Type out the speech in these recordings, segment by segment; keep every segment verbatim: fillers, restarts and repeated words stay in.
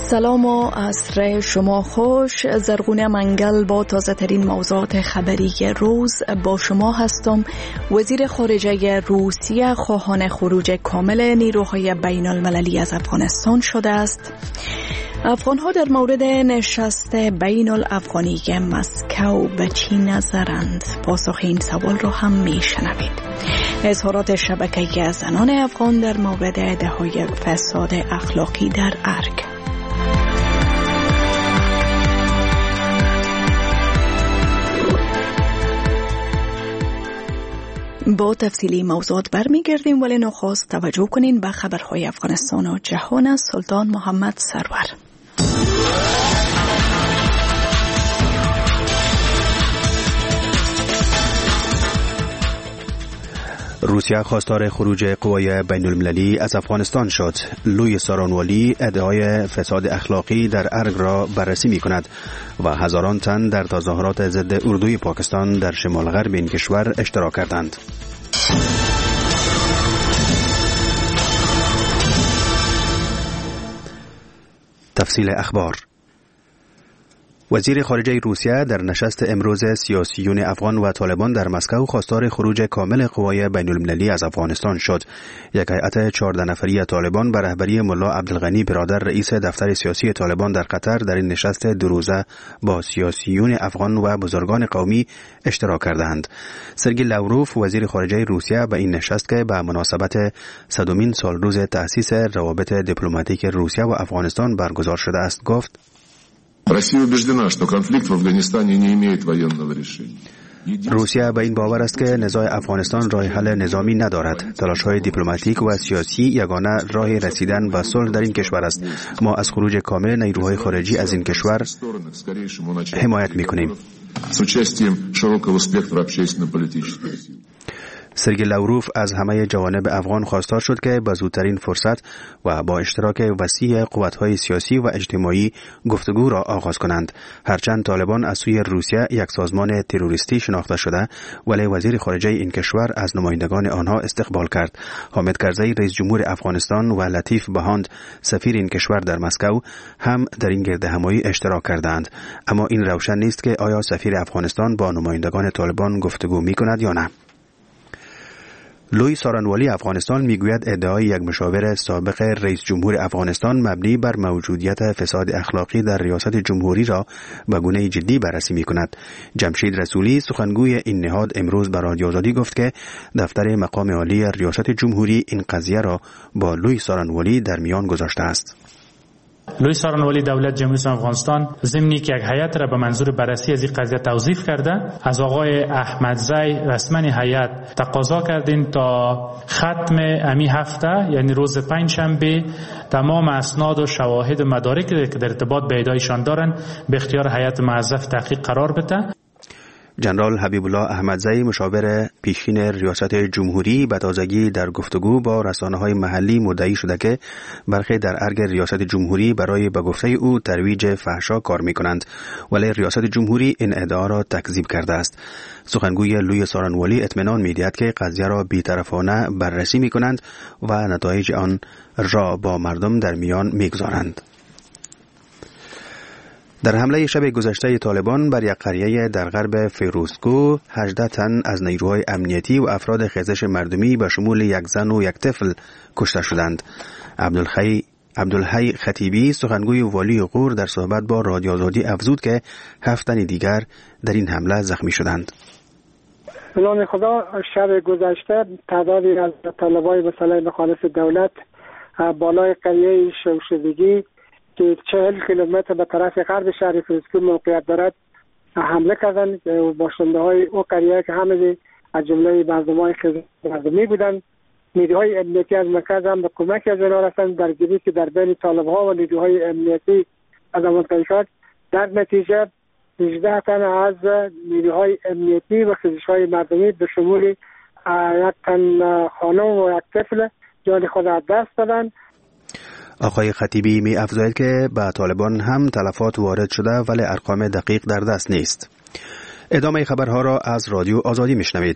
سلام و عصر شما خوش. زرغونه منگل با تازه ترین موضوعات خبری روز با شما هستم. وزیر خارجه روسیه خواهان خروج کامل نیروهای بین المللی از افغانستان شده است. افغانها در مورد نشست بین الافغانی مسکو به چی نظرند؟ پاسخ این سوال رو هم می شنوید. اظهارات شبکه زنان افغان در مورد ادعای فساد اخلاقی در ارگ. با تفصیلی موضوعات برمیگردیم، ولی نخست توجه کنین به خبرهای افغانستان و جهان از سلطان محمد سرور. روسیه خواستار خروج قوای بین المللی از افغانستان شد. لوی سارانوالی ادعای فساد اخلاقی در ارگ را بررسی می کند و هزاران تن در تظاهرات ضد اردوی پاکستان در شمال غرب این کشور اشتراک کردند. تفصیل اخبار. وزیر خارجه روسیه در نشست امروز سیاسیون افغان و طالبان در مسکو خواستار خروج کامل قوای بین المللی از افغانستان شد. یک هیئت چهارده نفری طالبان به رهبری ملا عبدالغنی برادر رئیس دفتر سیاسی طالبان در قطر در این نشست دو روزه با سیاسیون افغان و بزرگان قومی اشتراک کردند. سرگئی لاوروف وزیر خارجه روسیه به این نشست که به مناسبت صدمین سالروز تأسیس روابط دیپلماتیک روسیه و افغانستان برگزار شده است گفت: Россия убеждена, что конфликт в Афганистане не имеет военного решения. روسیه به این باور است که نزاع افغانستان راه حل نظامی ندارد. تلاش‌های دیپلماتیک و سیاسی یگانه راه رسیدن به صلح در این کشور است. ما از خروج کامل نیروهای خارجی از این کشور حمایت می‌کنیم. سرگئی لاوروف از همه جوانب افغان خواستار شد که به زودترین فرصت و با اشتراک وسیع قوت‌های سیاسی و اجتماعی گفتگو را آغاز کنند. هرچند طالبان از سوی روسیه یک سازمان تروریستی شناخته شده، ولی وزیر خارجه این کشور از نمایندگان آنها استقبال کرد. حامد کرزی رئیس جمهور افغانستان و لطیف بهاند سفیر این کشور در مسکو هم در این گردهمایی اشتراک کردند. اما این روشن نیست که آیا سفیر افغانستان با نمایندگان طالبان گفتگو می‌کند یا نه. لوی سارانوالی افغانستان میگوید ادعای یک مشاور سابق رئیس جمهور افغانستان مبنی بر موجودیت فساد اخلاقی در ریاست جمهوری را به گونه جدی بررسی میکند. جمشید رسولی سخنگوی این نهاد امروز به رادیو آزادی گفت که دفتر مقام عالی ریاست جمهوری این قضیه را با لوی سارانوالی در میان گذاشته است. لوی سارانوالی دولت جمهوری اسلامی افغانستان ضمنی که یک هیئت را به منظور بررسی از این قضیه توظیف کرده، از آقای احمدزی رسما هیئت تقاضا کردیم تا ختم امی هفته یعنی روز پنجشنبه تمام اسناد و شواهد و مدارک که در ارتباط به ادعایشان دارند به اختیار هیئت موظف تحقیق قرار بده. جنرال حبیب الله احمدزی مشاور پیشین ریاست جمهوری به تازگی در گفتگو با رسانه‌های محلی مدعی شده که برخی در ارگ ریاست جمهوری برای به گفته او ترویج فحشا کار می‌کنند، ولی ریاست جمهوری این ادعا را تکذیب کرده است. سخنگوی لوی سارانوالی اطمینان می‌دهد که قضیه را بی‌طرفانه بررسی می‌کنند و نتایج آن را با مردم در میان می‌گذارند. در حمله شب گذشته طالبان بر یک قریه در غرب فیروزکو هجده تن از نیروهای امنیتی و افراد خیزش مردمی به شمول یک زن و یک طفل کشته شدند. عبدالحی عبدالحی خطیبی سخنگوی والی غور در صحبت با رادیو آزادی افزود که هفت تن دیگر در این حمله زخمی شدند. به نام خدا شب گذشته تعدادی از طالبای مسلح مخالف دولت بالای قریه شوشدگی که چهل کیلومتر به طرف غرب شهر فیروزکو موقعیت دارد حمله کردند. باشنده های او قریه که همه از جمله مردمان مردمی بودند. نیروهای امنیتی از مرکز هم به کمک از آنها رسیدند در گیری که در بین طالب ها و نیروهای امنیتی از آن شد. در نتیجه هجده تن از نیروهای امنیتی و خیزش های مردمی به شمول یک تن خانم و یک طفل جان خود از دست دادند. آقای خطیبی می افزاید که به طالبان هم تلفات وارد شده ولی ارقام دقیق در دست نیست. ادامه خبرها را از رادیو آزادی میشنوید.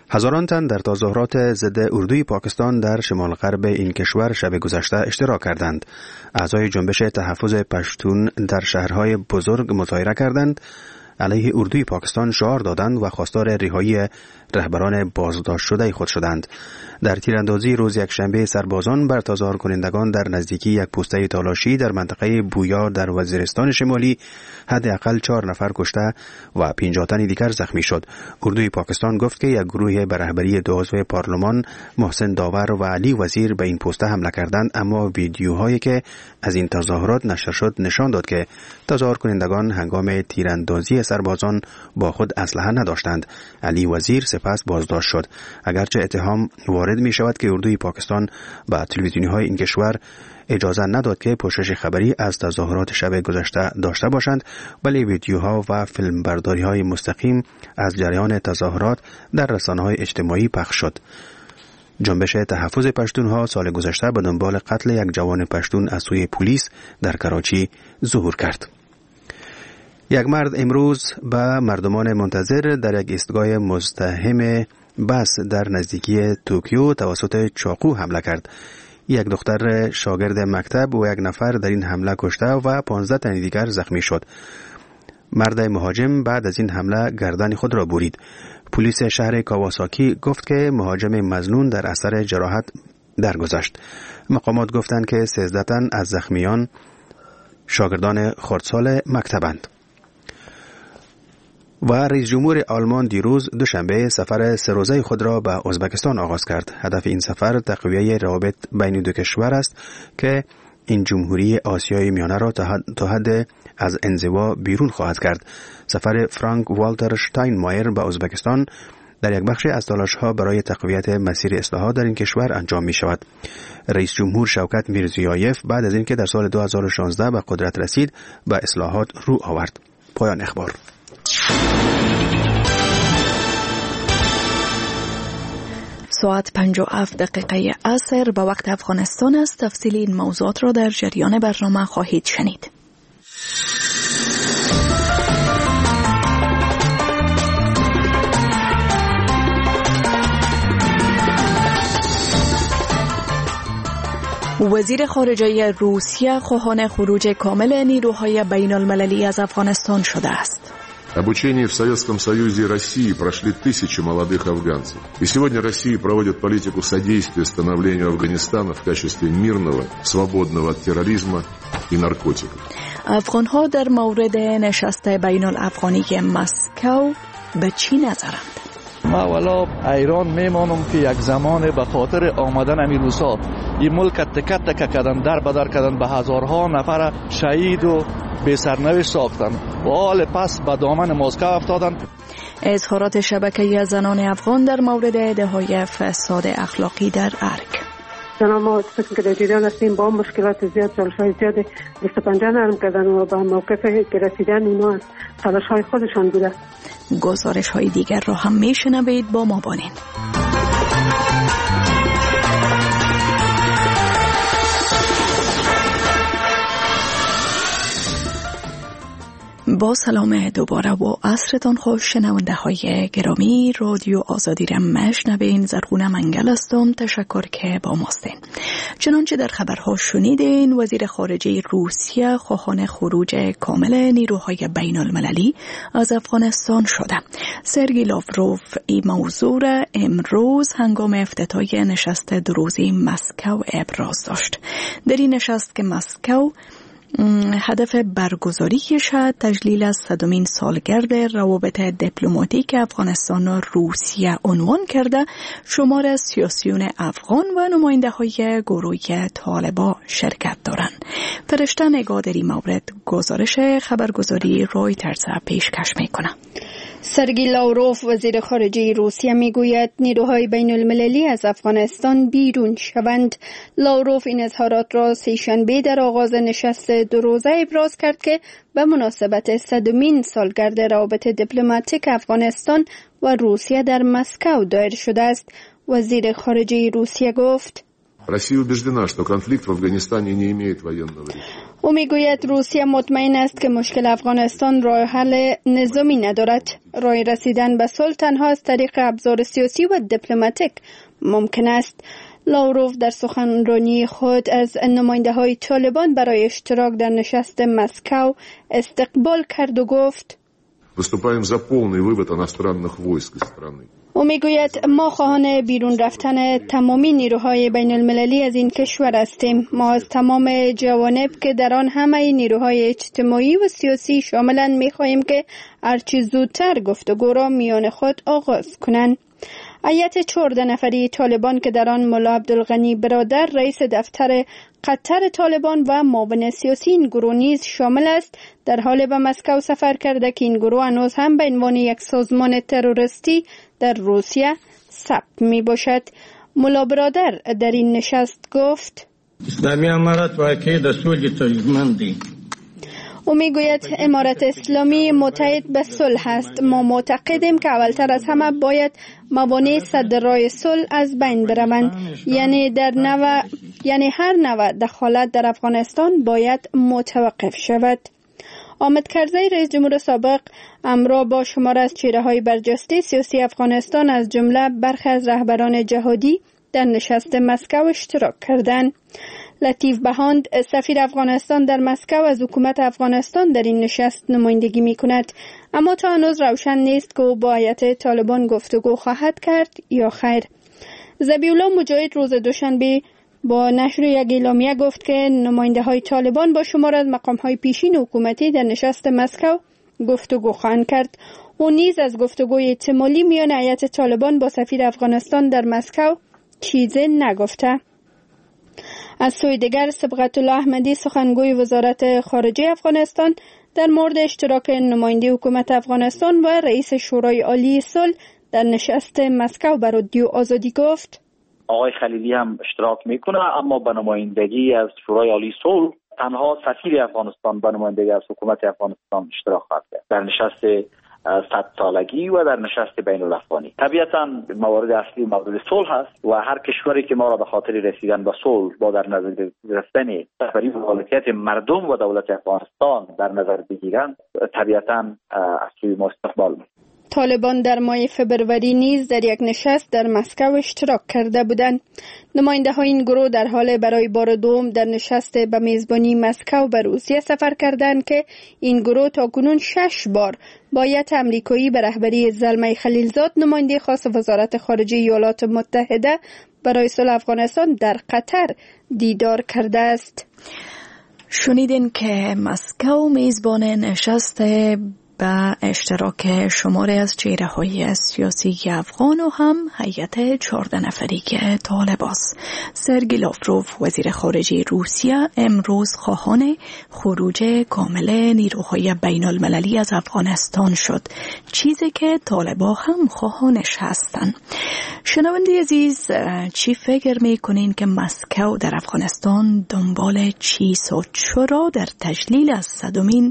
هزاران تن در تظاهرات ضد اردوی پاکستان در شمال غرب این کشور شب گذشته اشتراک کردند. اعضای جنبش تحفظ پشتون در شهرهای بزرگ مظاهره کردند، علیه اردوی پاکستان شعار دادند و خواستار رهایی رهبران بازداشت شده خود شدند. در تیراندازی روز یکشنبه سربازان بر تظاهر کنندگان در نزدیکی یک پوسته تالاشی در منطقه بویا در وزیرستان شمالی حداقل چهار نفر کشته و پنجاه تن دیگر زخمی شد. اردوی پاکستان گفت که یک گروه به رهبری دو عضو پارلمان محسن داور و علی وزیر به این پوسته حمله کردند، اما ویدیوهایی که از این تظاهرات نشر شد نشان داد که تظاهر کنندگان هنگام تیراندازی سربازان با خود اسلحه نداشتند. علی وزیر سپس بازداشت شد. اگرچه اتهام وارد می شود که اردوی پاکستان با تلویزیونی های این کشور اجازه نداد که پوشش خبری از تظاهرات شب گذشته داشته باشند، ولی ویدیوها و فیلم برداری های مستقیم از جریان تظاهرات در رسانه های اجتماعی پخش شد. جنبش تحفظ پشتونها سال گذشته به دنبال قتل یک جوان پشتون از سوی پلیس در کراچی ظهور کرد. یک مرد امروز به مردمان منتظر در یک ایستگاه مزدحم بس در نزدیکی توکیو توسط چاقو حمله کرد. یک دختر شاگرد مکتب و یک نفر در این حمله کشته و پانزده تن دیگر زخمی شد. مرد مهاجم بعد از این حمله گردن خود را برید. پلیس شهر کاواساکی گفت که مهاجم مظنون در اثر جراحت درگذشت. مقامات گفتند که سیزده تن از زخمیان شاگردان خردسال مکتبند. و رئیس جمهور آلمان دیروز دوشنبه سفر سه روزه خود را به ازبکستان آغاز کرد. هدف این سفر تقویت روابط بین دو کشور است که این جمهوری آسیای میانه را تا حد از انزوا بیرون خواهد کرد. سفر فرانک والتر شتاینمایر به ازبکستان در یک بخش از تلاش‌ها برای تقویت مسیر اصلاحات در این کشور انجام می شود. رئیس جمهور شوکت میرزیایف بعد از اینکه در سال دو هزار و شانزده به قدرت رسید به اصلاحات رو آورد. پایان اخبار. ساعت پنج و هفت دقیقه عصر به وقت افغانستان است. تفصیل این موضوعات را در جریان برنامه خواهید شنید. وزیر خارجه روسیه خواهان خروج کامل نیروهای بین المللی از افغانستان شده است. Обучение в Советском Союзе и России прошли тысячи молодых афганцев. И сегодня Россия проводит политику содействия становлению Афганистана в качестве мирного, свободного от терроризма и наркотиков. افغان‌ها در مورد نشست بین الافغانی مسکو به چی نظرند؟ ما والا ایران میمانم که یک زمان به خاطر آمدن امیر روسا این ملک تکت تک کردن، در بدر کردن، به هزارها نفر شهید و به سرنوشت ساختن و حال پس به دامن مسکو افتادن. اظهارات شبکه زنان افغان در مورد ادعای فساد اخلاقی در ارگ. زنان ما فکر که در جریان هستیم با مشکلات زیاد، چالش‌های زیاد دست پنجه نرم کردن و به موقفی که رسیدن اونا از تلاش‌های خودشان بوده. گزارش‌های دیگر را هم میشنوید، با ما بانین. با سلام دوباره و عصرتان خوش شنونده های گرامی. رادیو آزادی را مشنوین. زرغونه منگل هستم. تشکر که با ماستین. چنانچه در خبرها شنیدین، وزیر خارجه روسیه خواهان خروج کامل نیروهای بین المللی از افغانستان شده. سرگی لاوروف این موضوع را امروز هنگام افتتاح نشست دو روزه مسکو ابراز داشت. در این نشست که مسکو هدف برگزاریش تجلیل از صدمین سالگرد روابط دیپلماتیک افغانستان و روسیه عنوان کرده، شمار از سیاسیون افغان و نماینده های گروه طالبان شرکت دارند. فرشته نگاه در این مورد گزارش خبرگزاری رویترز پیشکش میکنه. سرگی لاوروف وزیر خارجه روسیه میگوید نیروهای بین المللی از افغانستان بیرون شوند. لاوروف این اظهارات را سه‌شنبه در آغاز نشست دو روزه ابراز کرد که به مناسبت صدمین سالگرد روابط دیپلماتیک افغانستان و روسیه در مسکو دایر شده است. وزیر خارجه روسیه گفت: Россия убеждена, что конфликт в Афганистане не имеет военного решения. او میگوید روسیه مطمئن است که مشکل افغانستان راه حل نظامی ندارد. راه رسیدن به صلح تنها از طریق ابزار سیاسی و دیپلماتیک ممکن است. لاوروف در سخنرانی خود از نماینده های طالبان برای اشتراک در نشست مسکو استقبال کرد و گفت Выступаем за полный вывод иностранных войск из страны. او میگوید ما خواهان بیرون رفتن تمامی نیروهای بین المللی از این کشور هستیم. ما از تمام جوانب که در آن همه نیروهای اجتماعی و سیاسی شاملند میخواهیم که هرچی زودتر گفتگو را میان خود آغاز کنند. هیئت چهارده نفری طالبان که در آن ملا عبدالغنی برادر رئیس دفتر قطر طالبان و معاون سیاسی این گروه نیز شامل است در حال به مسکو سفر کرده که این گروه هنوز هم به عنوان یک سازمان تروریستی در روسیه ثبت می باشد. ملا برادر در این نشست گفت اسلامی امارت واقعی در صلح تضمین او میگوید امارت اسلامی متحد به صلح است. ما معتقدیم که اولتر از همه باید موانع سد راه صلح از بین بروند. یعنی در نوع یعنی هر نوع دخالت در افغانستان باید متوقف شود. حامد کرزی رئیس جمهور سابق همراه با شمار از چهره‌های برجسته سیاسی افغانستان از جمله برخی از رهبران جهادی در نشست مسکو اشتراک کردند. لطیف بهاند سفیر افغانستان در مسکو از حکومت افغانستان در این نشست نمایندگی می کند، اما تا هنوز روشن نیست که او با هیئت طالبان گفتگو خواهد کرد یا خیر. ذبیحالله مجاهد روز دوشنبه با نشر یک اعلامیه گفت که نماینده های طالبان با شمار از مقام های پیشین حکومتی در نشست مسکو گفتگو خواهند کرد. او نیز از گفتگوی احتمالی میان هیئت طالبان با سفیر افغانستان در مسکو چیزی نگفته. از سوی دیگر صبغت الله احمدی سخنگوی وزارت خارجه افغانستان در مورد اشتراک نماینده حکومت افغانستان و رئیس شورای عالی صلح در نشست مسکو بر رادیو آزادی گفت آقای خلیلی هم اشتراک میکنه، اما به نمایندگی از شورای عالی صلح تنها سفیر افغانستان به نمایندگی از حکومت افغانستان اشتراک خواهد کرد در نشست صد سالگی و در نشست بین الافغانی. طبیعتاً موارد اصلی موارد صلح است و هر کشوری که ما را به خاطر رسیدن به صلح با در نظر گرفتن رهبری و مالکیت مردم و دولت افغانستان در نظر بگیرند طبیعتاً از سوی ما استقبال می‌کنیم. طالبان در ماه فبروری نیز در یک نشست در مسکو اشتراک کرده بودند. نماینده های این گروه در حال برای بار دوم در نشست به میزبانی مسکو به روسیه سفر کردند که این گروه تاکنون شش بار با هیئت امریکایی به رهبری زلمه خلیلزاد نماینده خاص وزارت خارجه ایالات متحده برای صلح افغانستان در قطر دیدار کرده است. شنیدین که مسکو میزبان نشست با اشتراک شماری از چهره‌های سیاسی افغان و هم هیئت چهارده نفری طالبان است. سرگئی لاوروف وزیر خارجه روسیه امروز خواهان خروج کامل نیروهای بین المللی از افغانستان شد، چیزی که طالبان هم خواهانش هستند. شنونده عزیز، چی فکر میکنین که مسکو در افغانستان دنبال چیست و چرا در تجلیل از صدمین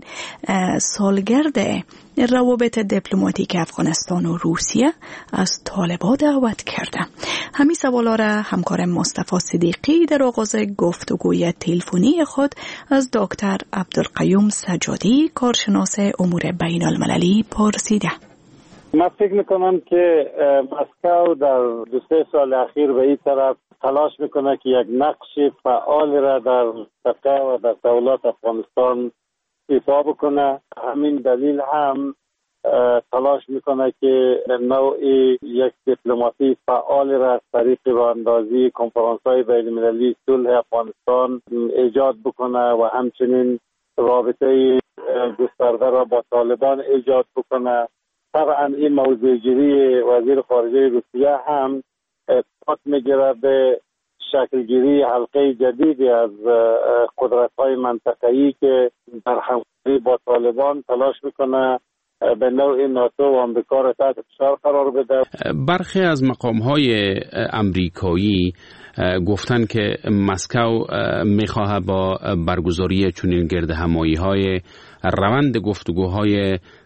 سالگرد روابط دیپلماتیک افغانستان و روسیه از طالبان دعوت کرده؟ همین سوالا را همکار مصطفی صدیقی در آغاز گفتگوی تلفنی خود از دکتر عبدالقیوم سجادی کارشناس امور بین المللی پرسیده. من فکر میکنم که مسکو در دو سه سال اخیر به این طرف تلاش میکنه که یک نقش فعال را در سطح و در تولات افغانستان ایفا بکنه. همین دلیل هم تلاش میکنه که نوعی یک دیپلماسی فعال را از طریق راهاندازی کنفرانس‌های بین‌المللی صلح افغانستان ایجاد بکنه و همچنین رابطه گسترده را با طالبان ایجاد بکنه. طبعا این موضوع گیری وزیر خارجه روسیه هم پات میگیره به شکلگیری حلقه جدیدی از قدرت‌های منطقه‌ای که در همکاری با طالبان تلاش میکنه به نوع ناتو و آمریکا را تحت فشار قرار بده. برخی از مقام‌های امریکایی گفتن که مسکو میخواهد با برگزاری چنین گردهمایی‌های روند گفتگوهای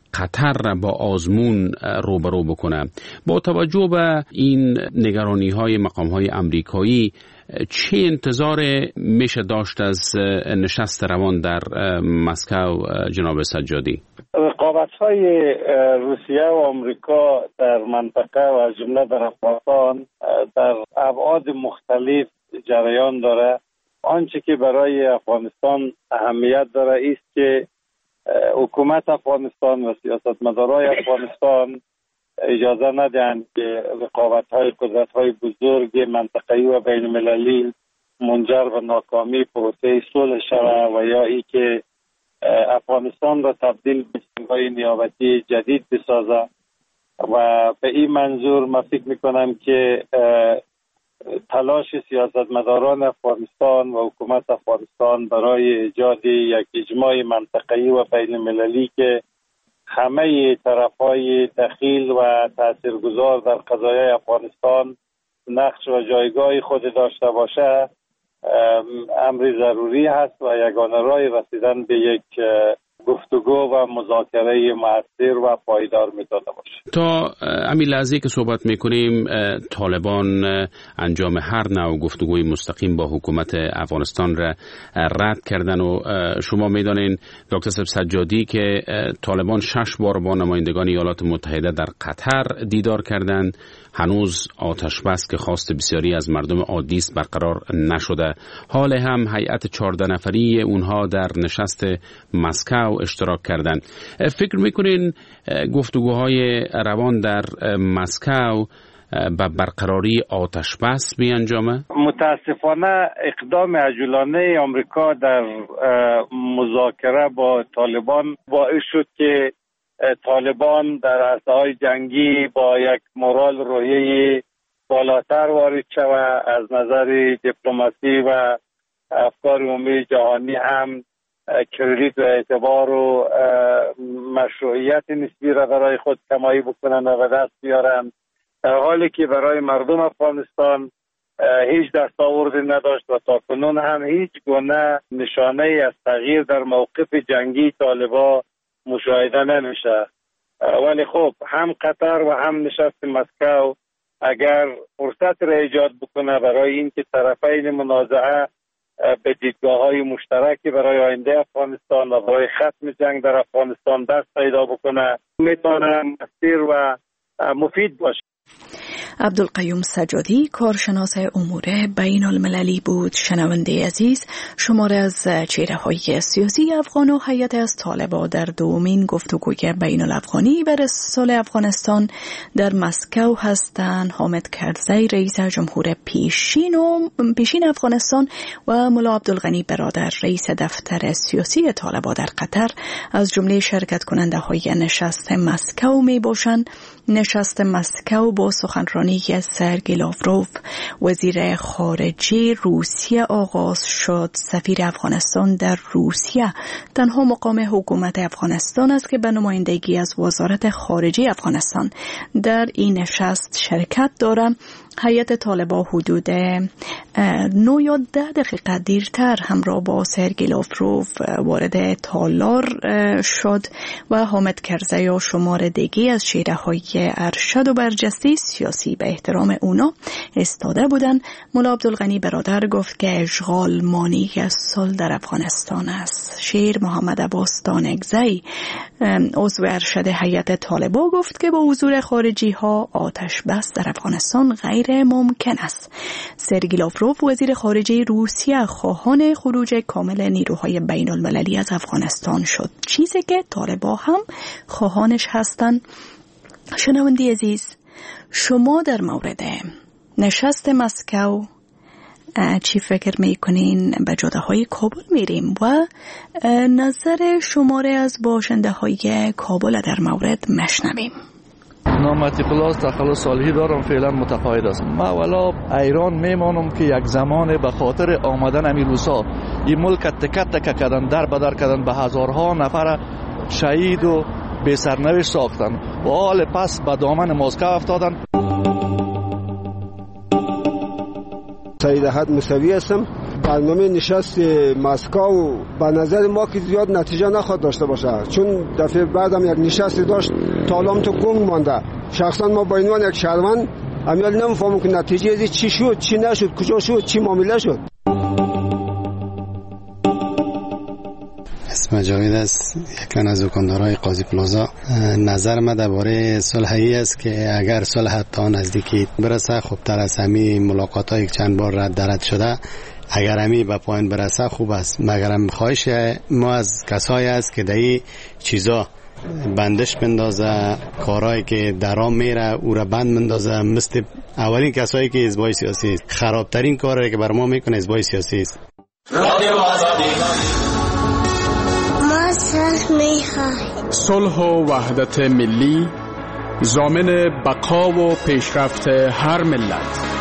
قطر را با آزمون روبرو بکنه. با توجه به این نگرانی های مقام های امریکایی چه انتظار میشه داشت از نشست روان در مسکو جناب سجادی؟ رقابت های روسیه و آمریکا در منطقه و از جمله در افغانستان در ابعاد مختلف جریان داره. آنچه که برای افغانستان اهمیت داره است که حکومت افغانستان و سیاستمدارای افغانستان اجازه ندهند که رقابت‌های قدرت‌های بزرگ منطقه‌ای و بین‌المللی منجر به ناکامی پروسه صلح شود و یا ای که افغانستان را تبدیل به سنگای نیابتی جدید بسازه. و به این منظور من فکر می‌کنم که تلاش سیاستمداران افغانستان و حکومت افغانستان برای ایجاد یک اجماع منطقه‌ای و بین‌المللی که همه طرف‌های دخیل و تاثیرگذار در قضایای افغانستان نقش و جایگاه خود داشته باشه امر ضروری هست و یگانه راه رسیدن به یک گفتگو و مذاکره مؤثر و پایدار میتونه باشه. تا همین لحظه که صحبت میکنیم طالبان انجام هر نوع گفتگوی مستقیم با حکومت افغانستان را رد کردن و شما میدانین دکتر سجادی که طالبان شش بار با نمایندگان ایالات متحده در قطر دیدار کردند. هنوز آتش بس که خواست بسیاری از مردم عادی است برقرار نشده. حال هم هیئت چهارده نفری اونها در نشست مسکو اشتراک کردند. فکر میکنین گفتگوهای روان در مسکو به برقراری آتش بس بیانجامه؟ متاسفانه اقدام عجولانه آمریکا در مذاکره با طالبان باعث شد که طالبان در عرصه‌های جنگی با یک مورال روحی بالاتر وارد شود. از نظر دیپلماسی و افکار عمومی جهانی هم کردیت و اعتبار و مشروعیت نسبی را برای خود کمایی بکنند و دست بیارند، در حالی که برای مردم افغانستان هیچ دستاوردی نداشت و تا کنون هم هیچ گونه نشانه از تغییر در موقف جنگی طالبان مشاهده نمیشه. ولی خب هم قطر و هم نشست مسکو اگر فرصت را ایجاد بکنه برای اینکه طرفین منازعه به دیدگاه‌های مشترکی برای آینده افغانستان و برای ختم جنگ در افغانستان دست پیدا بکنه، میتونه مؤثر و مفید باشه. عبدالقیوم سجادی کارشناس امور بین المللی بود. شنونده عزیز، شماره از چهره های سیاسی افغان و هیئت از طالبان در دومین گفتگوی بین الافغانی بر استحصال افغانستان در مسکو هستند. حامد کرزی رئیس جمهور پیشین و پیشین افغانستان و ملا عبدالغنی برادر رئیس دفتر سیاسی طالبان در قطر از جمله شرکت کننده های نشست مسکو می باشند. نشست مسکو با سخنرانی سرگئی لاوروف وزیر خارجه روسیه آغاز شد. سفیر افغانستان در روسیه تنها مقام حکومت افغانستان است که به نمایندگی از وزارت خارجه افغانستان در این نشست شرکت دارد. هیئت طالبان حدود نه یا ده دقیقه دیرتر همراه با سرگئی لاوروف وارد تالار شد و حامد کرزی و شمار دیگه از چهره های ارشد و برجسته سیاسی به احترام اونا استاده بودند. ملا عبدالغنی برادر گفت که اشغال مانع از صلح در افغانستان است. شیر محمد عباس دانگزی عضو ارشد هیئت طالبان گفت که با حضور خارجی ها آتش بس در افغانستان غیر ممکن است. سرگئی لاوروف وزیر خارجه روسیه خواهان خروج کامل نیروهای بین المللی از افغانستان شد، چیزی که طالبان هم خواهانش هستند. شنونده عزیز، شما در مورد نشست مسکو چی فکر میکنین؟ به جاده‌های کابل میریم و نظر شماره از باشنده های کابل در مورد مشنویم. نامتی پلاس تخلص صالحی دارم، فعلا متقاعد است. ما ولا ایران میمانم که یک زمان به خاطر آمدن امیر روسا این ملک تکه تکه کردن، در بدر کردن، به هزارها نفر شهید و به سرنوشت ساختن و حال پس به دامن مسکو افتادن. سید احد موسوی هستم، برنامه نشست مسکو به نظر ما که زیاد نتیجه نخواد داشته باشه، چون دفعه بعدم یک نشست داشت تا الان تو گنگ مانده. شخصا ما با عنوان یک شهروند امیال نمیفهمم که نتیجه ازی چی شد، چی نشد، کجا شد، چی معامله شد. اسم جاوید است، یکن از دکاندارای قاضی پلازا. نظر من درباره صلح ای است که اگر صلح تا نزدیکی برسه خوبتر است. همین ملاقات ها یک چند بار رد رد شده، اگر همی به پایان برسه خوب است. مگر هم خواهش ما از کسایی است که دایی چیزا بندش بندازه، کارهایی که درام میره او را بند بندازه، مثل اولین کسایی که حزبای سیاسی است. خرابترین کاری که بر ما میکنه حزبای سیاسی است. ما صلح میخواهیم. صلح و وحدت ملی ضامن بقا و پیشرفت هر ملت.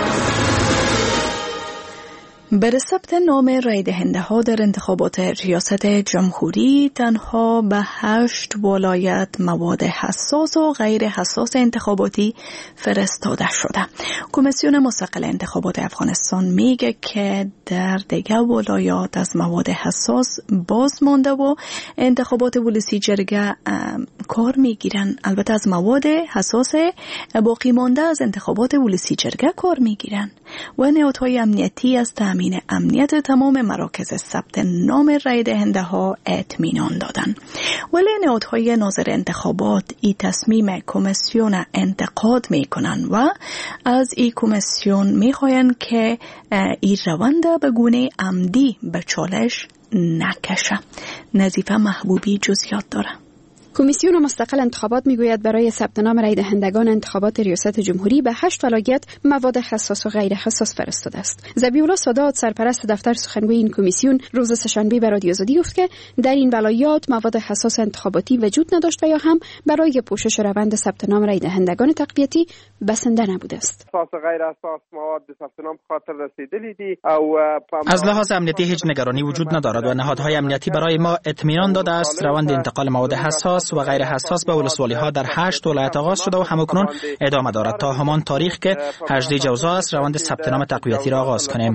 برای ثبت نام رای دهنده ها در انتخابات ریاست جمهوری تنها به هشت ولایت مواد حساس و غیر حساس انتخاباتی فرستاده شده. کمیسیون مستقل انتخابات افغانستان میگه که در دیگر ولایات از مواد حساس باز مانده و انتخابات ولسی جرگه کار میگیرن. البته از مواد حساس باقی مانده از انتخابات ولسی جرگه کار میگیرن و نهادهای امنیتی از تامین امنیت تمام مراکز ثبت نام رای دهنده ها اطمینان دادن. ولی نهادهای ناظر انتخابات این تصمیم کمیسیون انتقاد میکنن و از این کمیسیون میخواین که این روند به گونه عمدی به چالش نکشه. نظیفه محبوبی جزئیات داره. کمیسیون مستقل انتخابات میگوید برای ثبت نام رای دهندگان انتخابات ریاست جمهوری به هشت ولایت مواد حساس و غیر حساس فرستاده است. ذبیح‌الله سادات سرپرست دفتر سخنگوی این کمیسیون روز سه‌شنبه به رادیو آزادی گفت که در این ولایات مواد حساس انتخاباتی وجود نداشت و یا هم برای پوشش روند ثبت نام رای دهندگان تقویتی بسنده نبوده است. حساس غیر حساس مواد به ثبت نام خاطر رسیدلی دی او از لحاظ امنیتی هیچ نگرانی وجود ندارد و نهادهای امنیتی برای ما اطمینان داده است روند انتقال مواد حساس و غیر حساس به ولسوالی ها در هشت ولایت آغاز شده و همکنون ادامه دارد تا همان تاریخ که هجده جوزا است روند ثبت نام تقویتی را آغاز کنیم.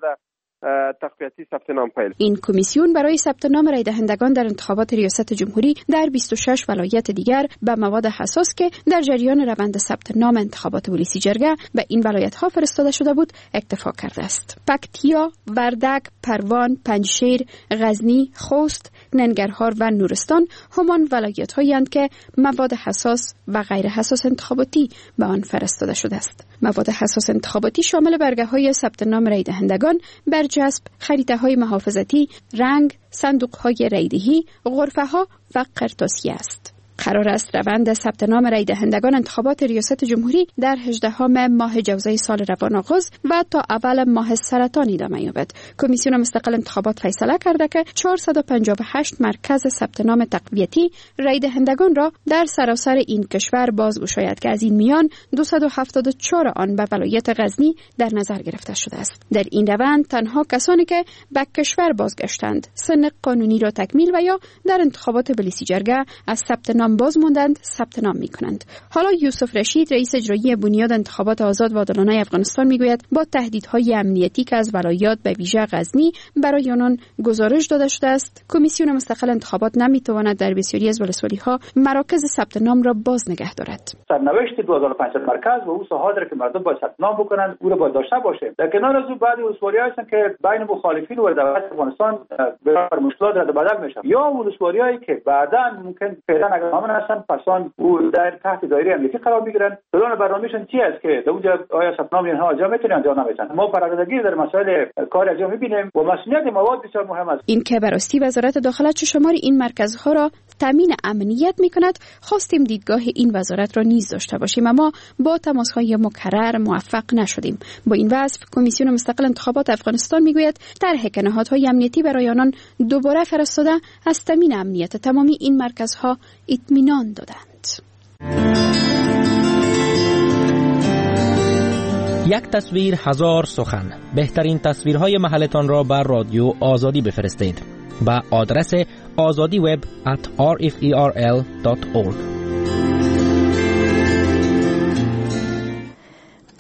تقویتی ثبت نام پیل. این کمیسیون برای ثبت نام رای دهندگان در انتخابات ریاست جمهوری در بیست و شش ولایت دیگر به مواد حساس که در جریان روند ثبت نام انتخابات ولسی جرگه به این ولایت ها فرستاده شده بود اکتفا کرده است. پکتیا، وردک، پروان، پنجشیر، غزنی، خوست، ننگرهار و نورستان همان ولایت هایی اند که مواد حساس و غیر حساس انتخاباتی به آن فرستاده شده است. مواد حساس انتخاباتی شامل برگه های ثبت نام رای دهندگان، برچسب، خریطه های محافظتی، رنگ، صندوق های رایدهی، غرفه ها و قرطاسیه است. قرار است روند ثبت نام رای دهندگان انتخابات ریاست جمهوری در هجدهم ماه جوزای سال روان آغاز و تا اول ماه سرطان ادامه یابد. کمیسیون مستقل انتخابات فیصله کرده که چهارصد و پنجاه و هشت مرکز ثبت نام تقویتی رای دهندگان را در سراسر این کشور بازگشاید که از این میان دویست و هفتاد و چهار آن به ولایت غزنی در نظر گرفته شده است. در این روند تنها کسانی که به کشور بازگشتند، سن قانونی را تکمیل و یا در انتخابات ولسی جرگه از ثبت نام باز ماندند ثبت نام می‌کنند. حالا یوسف رشید رئیس اجرایی بنیاد انتخابات آزاد و عادلانه افغانستان میگوید با تهدیدهای امنیتی که از ولایات به ویژه غزنی برای آنان گزارش داده شده است، کمیسیون مستقل انتخابات نمیتواند در بسیاری از ولسوالی‌ها مراکز ثبت نام را باز نگه دارد. سرنوشت دو هزار و پانصد مرکز و اون ساحات را که مردم باید ثبت نام بکنند او را باید داشته باشه. در کنار از اون بعض ولسوالی‌ها هستند که بین مخالفین و دولت افغانستان به مشکلات رد بدل میشن، یا ولسوالی‌هایی که بعداً ممکن فعلا اگر هستن پسان او در تحت دایره امنیتی قرار میگیرن. پلان برنامه‌شون چی است که در اونجا آیا ثبت نام اینها انجام میتونن انجام نمیتونن. ما پراگندگی در مسائل کار انجام میبینیم و مسئولیت مواد بسیار مهم است. این که براستی وزارت داخله چه شمار این مرکزها را تامین امنیت میکند، خواستیم دیدگاه این وزارت را نیز داشته باشیم اما با تماس‌های مکرر موفق نشدیم. با این وصف کمیسیون مستقل انتخابات افغانستان میگوید طرح که نهادهای امنیتی برای آنان دوباره فرستاده از تامین امنیت تمامی این مرکزها اطمینان دادند. یک تصویر هزار سخن. بهترین تصویرهای محلتان را بر رادیو آزادی بفرستید به آدرس azadi web at r f e r l dot org.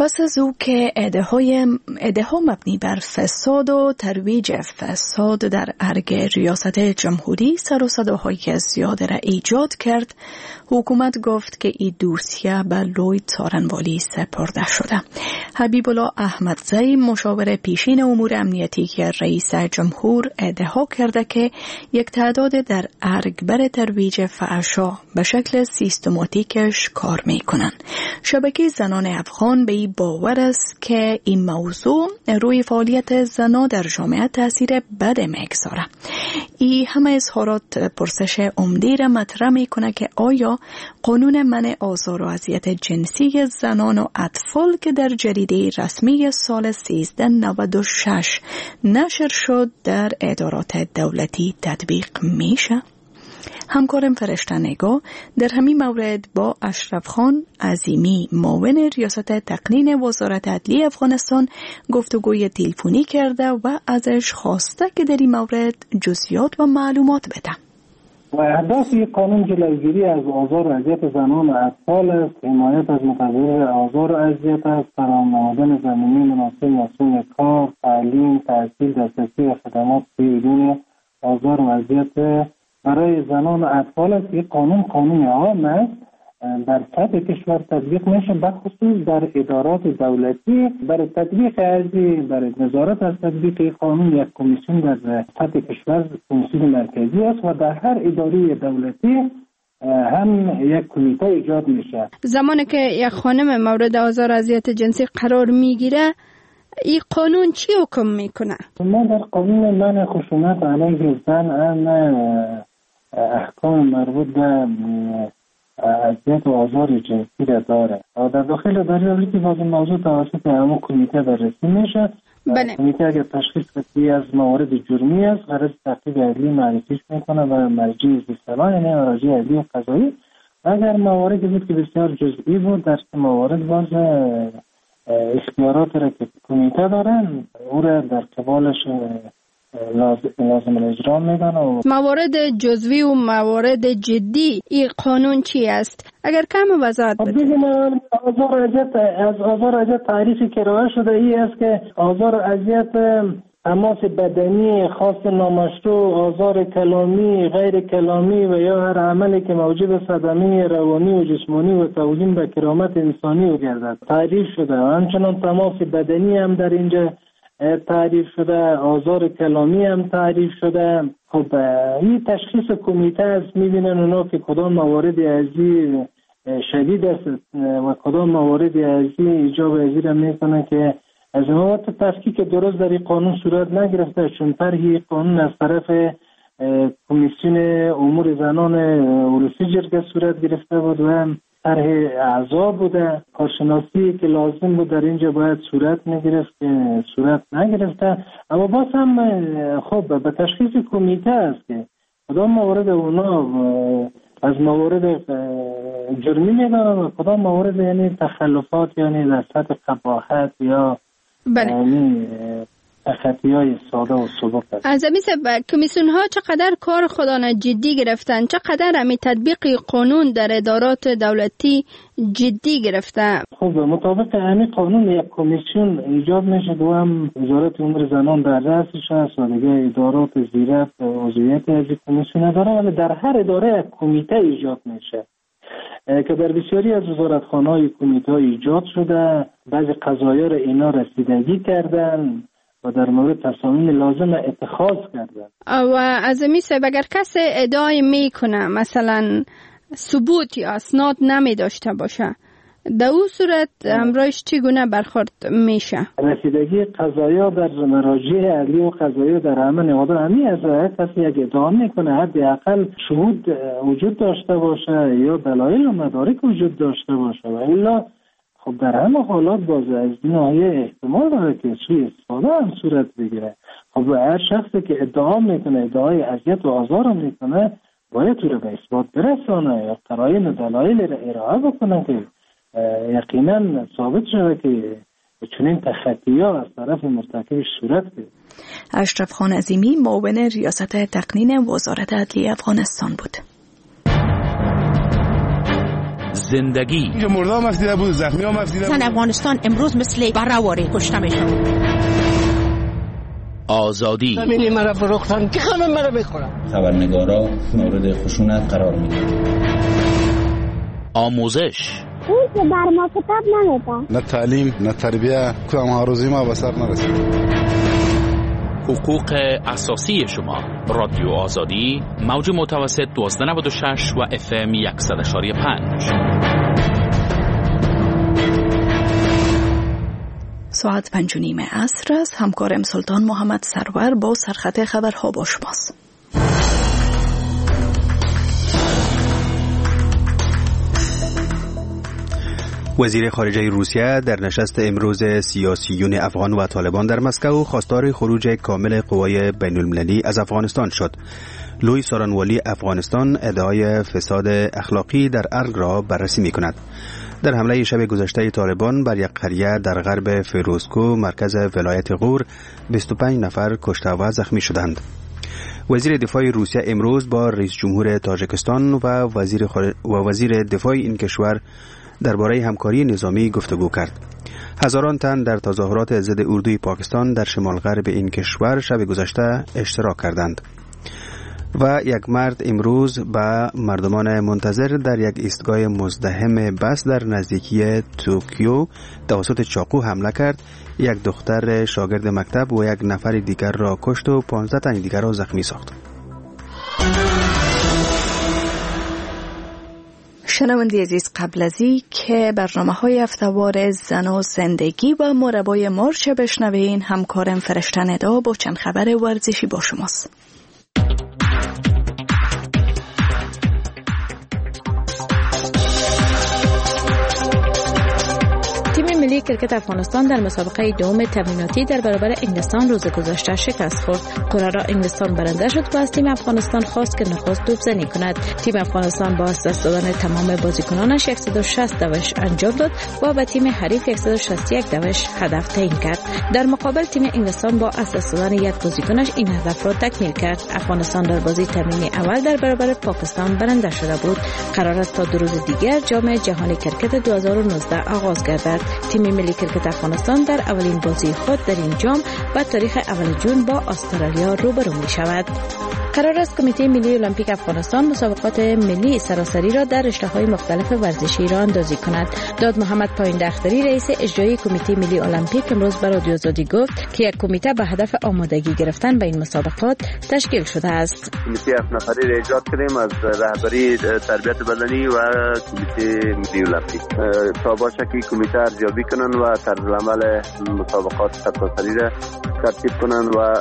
پس از او که ایده های ایده ها مبنی بر فساد و ترویج فساد در ارگ ریاست جمهوری سر و صداهای زیاد را ایجاد کرد، حکومت گفت که این دوسیه به لوی څارنوالی سپرده شده. حبیب الله احمدزی مشاور پیشین امور امنیتی رئیس جمهور ادعا کرده که یک تعداد در ارگ بر ترویج فحشا به شکل سیستماتیکش کار میکنند. شبکه زنان افغان به این باور است که این موضوع روی فعالیت زنان در جامعه تاثیر بد میگذاره. این همه اظهارات پرسش عمده را مطرح میکنه که آیا قانون منع آزار و اذیت جنسی زنان و اطفال که در جریده رسمی سال سیزده نود و شش نشر شد در ادارات دولتی تطبیق میشه؟ همکارم فرشته نگاه در همین مورد با اشرف خان عظیمی معاون ریاست تقنین وزارت عدلیه افغانستان گفتگوی تلفنی کرده و ازش خواسته که در این مورد جزئیات و معلومات بده. و اهداف این قانون جلوگیری از آزار و اذیت زنان و اطفال است، حمایت از متضرر آزار و اذیت است، فراهم نمودن زمینه مناسب مسئول کار، تعلیم، تحصیل، دسترسی و خدمات بدون آزار و اذیت برای زنان و اطفال است. این قانون قانون عام است، در سطح کشور تطبیق میشه، بخصوص در ادارات دولتی. برای تطبیق ازی برای نظارت از تطبیق قانون یک کمیسیون در سطح کشور، کمیسیون مرکزی است و در هر اداره دولتی هم یک کمیته ایجاد میشه. زمانی که یک خانم مورد آزار و اذیت جنسی قرار میگیره، این قانون چی حکم میکنه؟ ما در قانون منع خشونت علیه زن هم احکام مربوط به اذیت و آزار جنسی را داره. در داخل دریایی که باز موضوع توسط همون کمیته بررسی میشه. بله. کمیته اگر تشخیص بده از موارد جرمی است، غرض تحقیق عدلی معرفیش میکنه و مرجع زیرسالان یعنی مراجع عدلی قضایی. اگر مواردی بود که بسیار جزئی بود، در موارد باز اختیارات را که کمیته دارن او را در قبالش لازم, لازم اجرا میدن. و موارد جزوی و موارد جدی این قانون چی است؟ اگر کم وضاحت بدید. آزار و اذیت از آزار و اذیت تعریفی که ارائه شده ای است که آزار و اذیت تماس بدنی خاص نامشروع، آزار کلامی، غیر کلامی و یا هر عملی که موجب صدمه روانی و جسمانی و توهین به کرامت انسانی گردد تعریف شده. همچنان تماس بدنی هم در اینجا تعریف شده، آزار کلامی هم تعریف شده. خب این تشخیص کمیته است، میبینن اونا که کدام موارد ازی شدید است و کدام موارد ازی ایجاب ازی را میکنه که از موارد تفکیک درست در این قانون صورت نگرفته، چون طرح قانون از طرف کمیسیون امور زنان اروسی جرگه صورت گرفته بود و طرح اعضا بوده. کارشناسی که لازم بود در اینجا باید صورت میگرفت که صورت نگرفته. اما باز هم خب به تشخیص کمیته است که کدام موارد اونا از موارد جرمی میدانن و کدام موارد یعنی تخلفات یعنی در سطح قباحت یا بله. یعنی تخطی‌های ساده و سبک است. از همین سبب کمیسیون ها چقدر کار خودانه جدی گرفتن، چقدر همی تطبیق قانون در ادارات دولتی جدی گرفته؟ خب مطابق همین قانون یک کمیسیون ایجاد میشه و هم وزارت امور زنان در رأسش هست و دیگه ادارات زیرت عضویت از کمیسیون داره، ولی در هر اداره یک کمیته ایجاد میشه که در بسیاری از وزارتخانه‌های کمیته ایجاد شده. بعضی قضایا را اینا رسیدگی کردن و در مورد تصامیم لازم اتخاذ کردن. و از این سبب اگر کسی ادعای میکنه مثلا ثبوت یا اسناد نمی داشته باشه، در اون صورت همراهش چگونه برخورد میشه؟ رسیدگی قضایا در مراجع عدلی و قضایا در همه نهادها همین از کسی یک ادعا میکنه حداقل شهود وجود داشته باشه یا دلایل و مدارک وجود داشته باشه و الا خب در همه حالات باز از این ناحیه احتمال داره که سوء استفاده هم صورت بگیره. خب هر شخصی که ادعا میکنه ادعای اذیت و آزار میکنه باید تو رو به اثبات برسانه یا قرائن و دلایل را ارائه بکنه که یقینا ثابت شده که چنین تخطی‌ها از طرف مرتکبش صورت بگیره. اشرف خان عظیمی معاون ریاست تقنین وزارت عدلیه افغانستان بود. زندگی. اینجا مرده هم افدیده بود، زخمی هم افدیده بود. افغانستان امروز مثل برهواری کشته میشون. آزادی. همینی مرا فروختن که همه مرا بخورن. خبرنگارا مورد خشونت قرار میدن. آموزش. اون که بر ما کتاب نمیدن. نه تعلیم، نه تربیه، که هماروزی ما به سر نرسید. حقوق اساسی شما. رادیو آزادی، موج متوسط دوازده نود و شش و اف ام صد و پنج. ساعت پنج و نیم عصر است. همکارم سلطان محمد سرور با سرخط خبرها با شماست. وزیر خارجه روسیه در نشست امروز سیاسیون افغان و طالبان در مسکو خواستار خروج کامل قوای بین المللی از افغانستان شد. لوی سارانوالی افغانستان ادعای فساد اخلاقی در ارگ را بررسی می کند. در حمله شب گذشته طالبان بر یک قریه در غرب فیروزکو مرکز ولایت غور بیست و پنج نفر کشته و زخمی شدند. وزیر دفاع روسیه امروز با رئیس جمهور تاجیکستان و وزیر خار... و وزیر دفاع این کشور درباره همکاری نظامی گفتگو کرد. هزاران تن در تظاهرات ضد اردوی پاکستان در شمال غرب این کشور شب گذشته اشتراک کردند. و یک مرد امروز به مردمان منتظر در یک ایستگاه مزدحم بس در نزدیکی توکیو توسط چاقو حمله کرد. یک دختر شاگرد مکتب و یک نفر دیگر را کشت و پانزده تن دیگر را زخمی ساخت. شنوندی عزیز، قبل از این که برنامه های هفته‌وار زن و زندگی و مربای مارچ بشنوین، همکارم فرشته ندا با چند خبر ورزشی با شماست. تیم ملی کرکت افغانستان در مسابقه دوم تمریناتی در برابر انگلستان روز گذشته شکست خورد. قرعه را انگلستان برنده شد و از تیم افغانستان خواست که نخست توپزنی کند. تیم افغانستان با از دست دادن تمام بازیکنانش صد و شصت دوش انجام داد و به تیم حریف صد و شصت و یک دوش هدف تعیین کرد. در مقابل تیم انگلستان با از دست دادن یک بازیکنش این هدف را تکمیل کرد. افغانستان در بازی تمرینی اول در برابر پاکستان برنده شده بود. قرار است تا دو روز دیگر جام جهانی کرکت دو هزار و نوزده آغاز گردد. تیم ملی کرکت افغانستان در اولین بازی خود در این جام با تاریخ اول جون با استرالیا روبرو می شود. قرار است کمیته ملی المپیک افغانستان مسابقات ملی سراسری را در رشته‌های مختلف ورزشی را اندازی کند. داد محمد پایندختری رئیس اجرایی کمیته ملی المپیک امروز به رادیو آزادی گفت که یک کمیته به هدف آمادگی گرفتن به این مسابقات تشکیل شده است. کمیته هفت نفری را ایجاد کردیم از رهبری تربیت بدنی و کمیته ملی المپیک تا باشه که کمیته ارزیابی کنند و طرز عمل مسابقات سراسری را ترتیب کنند و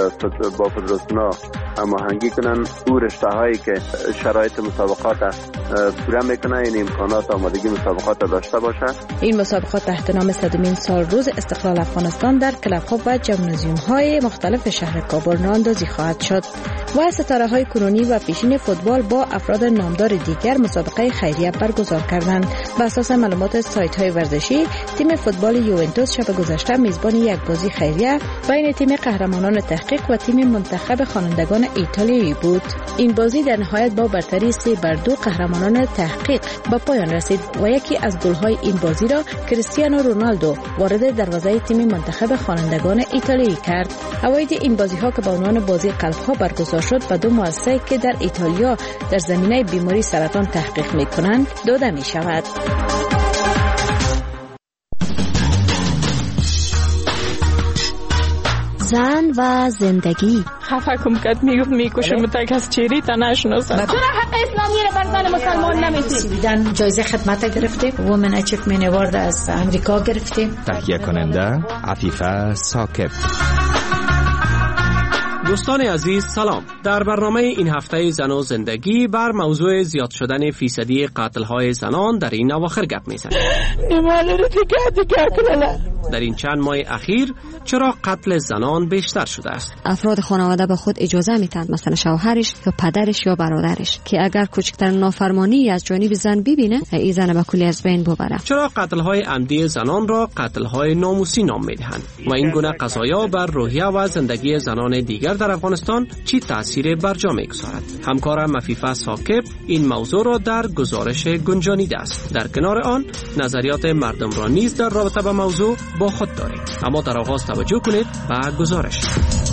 با فدراسیون‌ها هماهنگی کنن او رشته هایی که شرایط مسابقات پوره میکنه این امکانات آمادگی مسابقات داشته باشه. این مسابقات تحت نام صدمین سال روز استقلال افغانستان در کلب ها و جیمنازیوم های مختلف شهر کابل راهاندازی خواهد شد و ستاره های کنونی و پیشین فوتبال با افراد نامدار دیگر مسابقه خیریه برگزار کردند. بر اساس معلومات سایت های ورزشی، تیم فوتبال یوونتوس شب گذشته میزبان یک بازی خیریه بین تیم قهرمانان تحقیق و تیم منتخب خوانندگان ایتالیایی بود. این بازی در نهایت با برتری سه بر دو قهرمانان تحقیق به پایان رسید و یکی از گل‌های این بازی را کریستیانو رونالدو وارد دروازه تیم منتخب خوانندگان ایتالیایی کرد. اوایل این بازی‌ها که به عنوان بازی قلب‌ها برگزار شد به دو مؤسسه‌ای که در ایتالیا در زمینه بیماری سرطان تحقیق می‌کنند داده می‌شود. زن و زندگی. خفه کم کد میگفت میکشه متک از چیری تا نشناسن. چرا حق اسلامی رو بر زن مسلمان نمیدی؟ سویدن جایزه خدمت گرفته، وومن اچیومنت اوارد از امریکا گرفته. تهیه کننده عفیفه ساکب. دوستان عزیز سلام. در برنامه این هفته زن و زندگی بر موضوع زیاد شدن فیصدی قتل‌های زنان در این اواخر گپ می‌زنیم. نماله رو دیگه دیگه کنلا در این چند ماه اخیر چرا قتل زنان بیشتر شده است. افراد خانواده به خود اجازه میتن، مثلا شوهرش یا پدرش یا برادرش، که اگر کوچکترین نافرمانی از جانب زن ببینه این زن به کلی از بین ببره. چرا قتل‌های عمدی زنان را قتل‌های ناموسی نام میدهند و این گونه قضایا بر روحیه و زندگی زنان دیگر در افغانستان چی تأثیر بر جا می‌گذارد؟ همکارم عفیفه ساکب این موضوع را در گزارش گنجانیده است. در کنار آن نظریات مردم را نیز در رابطه با موضوع با خود دارید. اما در آغاز توجه کنید به گزارش.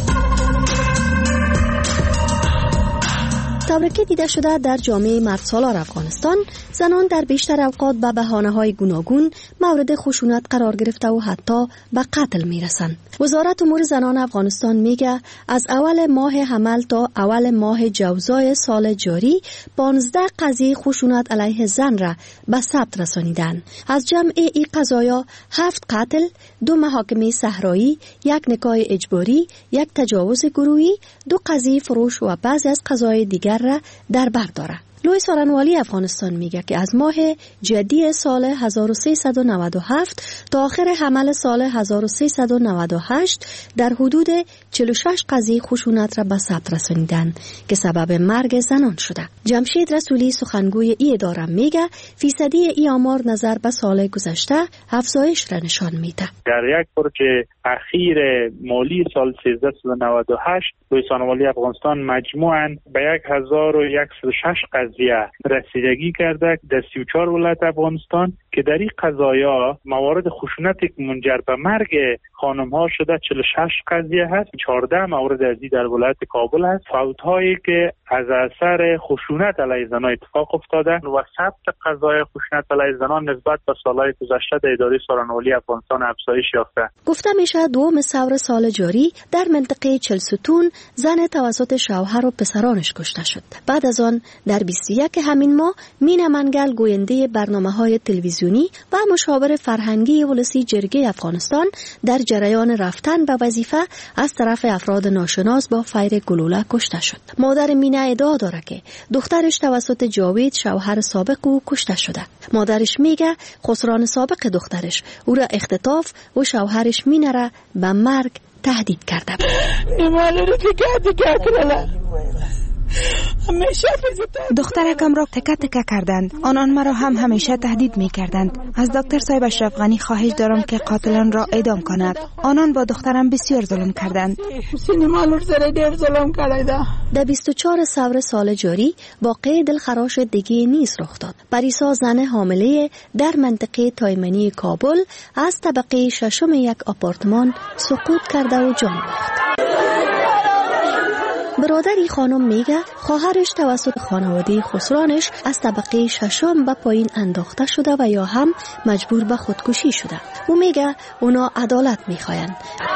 طوری که دیده شده در جامعه مردسالار افغانستان، زنان در بیشتر اوقات به بهانه‌های گوناگون مورد خشونت قرار گرفته و حتی به قتل میرسند. وزارت امور زنان افغانستان میگه از اول ماه حمل تا اول ماه جوزای سال جاری پانزده قضیه خشونت علیه زن را به ثبت رسانیدند. از جمع این قضایا هفت قتل، دو محاکمه صحرایی، یک نکاح اجباری، یک تجاوز گروهی، دو قضیه فروش و بعضی از قضایای دیگر را در بر دارد. لوی سارنوالی افغانستان میگه که از ماه جدی سال هزار و سیصد و نود و هفت تا آخر حمل سال هزار و سیصد و نود و هشت در حدود چهل و شش قضیه خشونت را به ثبت رسانیدند که سبب مرگ زنان شده. جمشید رسولی سخنگوی این اداره میگه فیصدی این آمار نظر به سال گذشته افزایش را نشان میده. در یک برج اخیر مالی سال سیزده و نود و هشت لوی سارنوالی افغانستان مجموعاً به یک هزار و صد و شش قضیه رسیدگی کرده در سی و چهار ولایت افغانستان که در این قضایا موارد خشونت منجر به مرگ خانم ها شده چهل و شش قضیه هست. چهارده مورد از این در ولایت کابل هست. فوت هایی که از اثر خشونت علیه زنان اتفاق افتاده و ثبت قضای خشونت علیه زنان نسبت به سالهای گذشته در اداره سارنوالی افغانستان افزایش یافته. گفته میشه دوم ثور سال جاری در منطقه چلستون زن توسط شوهر و پسرانش کشته شد. بعد از آن در بیست و یک همین ماه مینا منگل گوینده برنامه‌های تلویزیونی و مشاور فرهنگی ولسی جرگه افغانستان در جریان رفتن به وظیفه از طرف افراد ناشناس با فیر گلوله کشته شد. مادر مینا ادعا داره که دخترش توسط جاوید شوهر سابق او کشته شده. مادرش میگه خسران سابق دخترش او را اختطاف و شوهرش مینا را به مرگ تهدید کرده. دخترکم را تکه تکه کردند. آنان مرا هم همیشه تهدید می کردند. از دکتر صاحب اشرف غنی خواهش دارم که قاتلان را اعدام کند. آنان با دخترم بسیار ظلم کردند. در بیست و چهار ثور سال جاری واقعه دلخراش دیگه نیز رخ داد. پریسا زن حامله در منطقه تایمنی کابل از طبقه ششم یک آپارتمان سقوط کرده و جان باخت. برادری خانم میگه خواهرش توسط خانواده خسرانش از طبقه ششم به پایین انداخته شده و یا هم مجبور به خودکشی شده. او میگه اونا عدالت میخواین.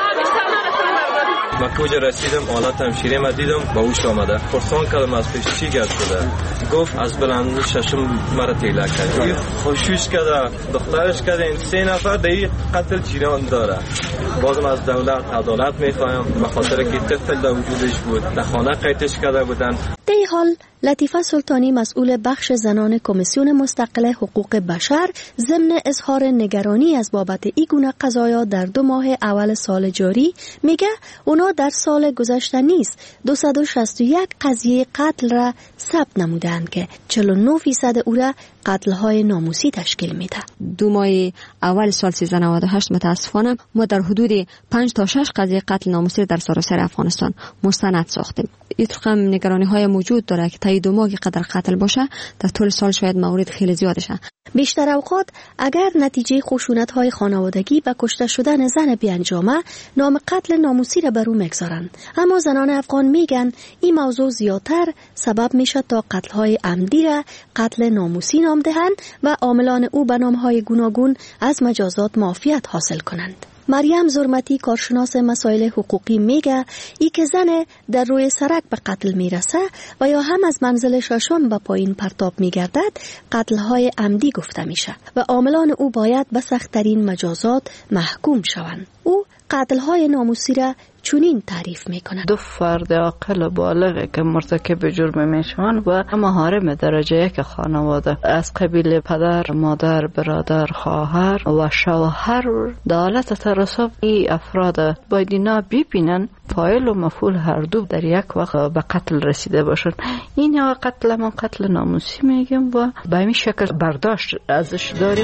من کجا رسیدم حالت همشیره ما دیدم با اوش آمده پرسان کردم از پیش چی گرد شده. گفت از بلند ششم مرا تیله کرد. خوشوش کرده دخترش کرده این سه نفر در قتل جیران داره. بازم از دولت عدالت میخوایم به خاطر که طفل در وجودش بود در خانه قیدش کرده بودن. در این حال لطیفه سلطانی مسئول بخش زنان کمیسیون مستقل حقوق بشر ضمن اظهار نگرانی از بابت این گونه قضایا در دو ماه اول سال جاری میگه اونا در سال گذشته نیز دویست و شصت و یک قضیه قتل را ثبت نمودند که چهل و نه درصد او را قتل‌های ناموسی تشکیل میده. دو ماه اول سال سیزده نود و هشت متاسفانه ما در حدود پنج تا شش قضیه قتل ناموسی در سراسر افغانستان مستند ساختیم. این رقم نگرانی های موجود داره که تا دو ماه قدر قتل باشه در طول سال شاید مورد خیلی زیادشه. بیشتر اوقات اگر نتیجه خشونت های خانوادگی به کشته شدن زن بیانجامه نام قتل ناموسی را بر او میگذارند. اما زنان افغان میگن این موضوع زیادتر سبب میشه تا قتل های عمدی را قتل ناموسی نام دهند و عاملان او به نام های گوناگون از مجازات معافیت حاصل کنند. مریم زرمتی کارشناس مسائل حقوقی میگه ای که زن در روی سرک به قتل میرسه و یا هم از منزل ششم به پایین پرتاب میگردد قتل‌های عمدی گفته میشه و عاملان او باید به سخت‌ترین مجازات محکوم شوند. او قتل‌های ناموسی را چنین تعریف می‌کند. دو فرد عاقل و بالغ که مرتکب جرم میشوند و محارم درجه یک خانواده از قبیل پدر، مادر، برادر، خواهر و شوهر در حالت تراسب این افراد باید اینا ببینن فاعل و مفعول هر دو در یک وقت به قتل رسیده باشند. این یا قتل ما قتل ناموسی میگیم و به این شکل برداشت ازش داریم.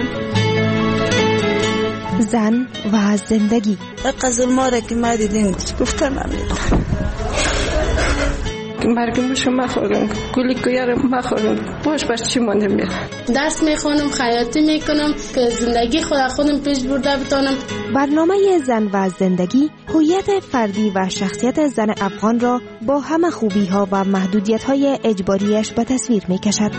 زن و زندگی. قزل ما را که ما دیدیم گفتن نمیدونم مرگمشو مخورم، گولی کویار مخورم، باش باش چی مانده میاد. درس میخونم، خیاطی میکنم که زندگی خود خودم پیش برده بتانم. برنامه زن و زندگی هویت فردی و شخصیت زن افغان را با همه خوبی ها و محدودیت های اجباریش به تصویر میکشد.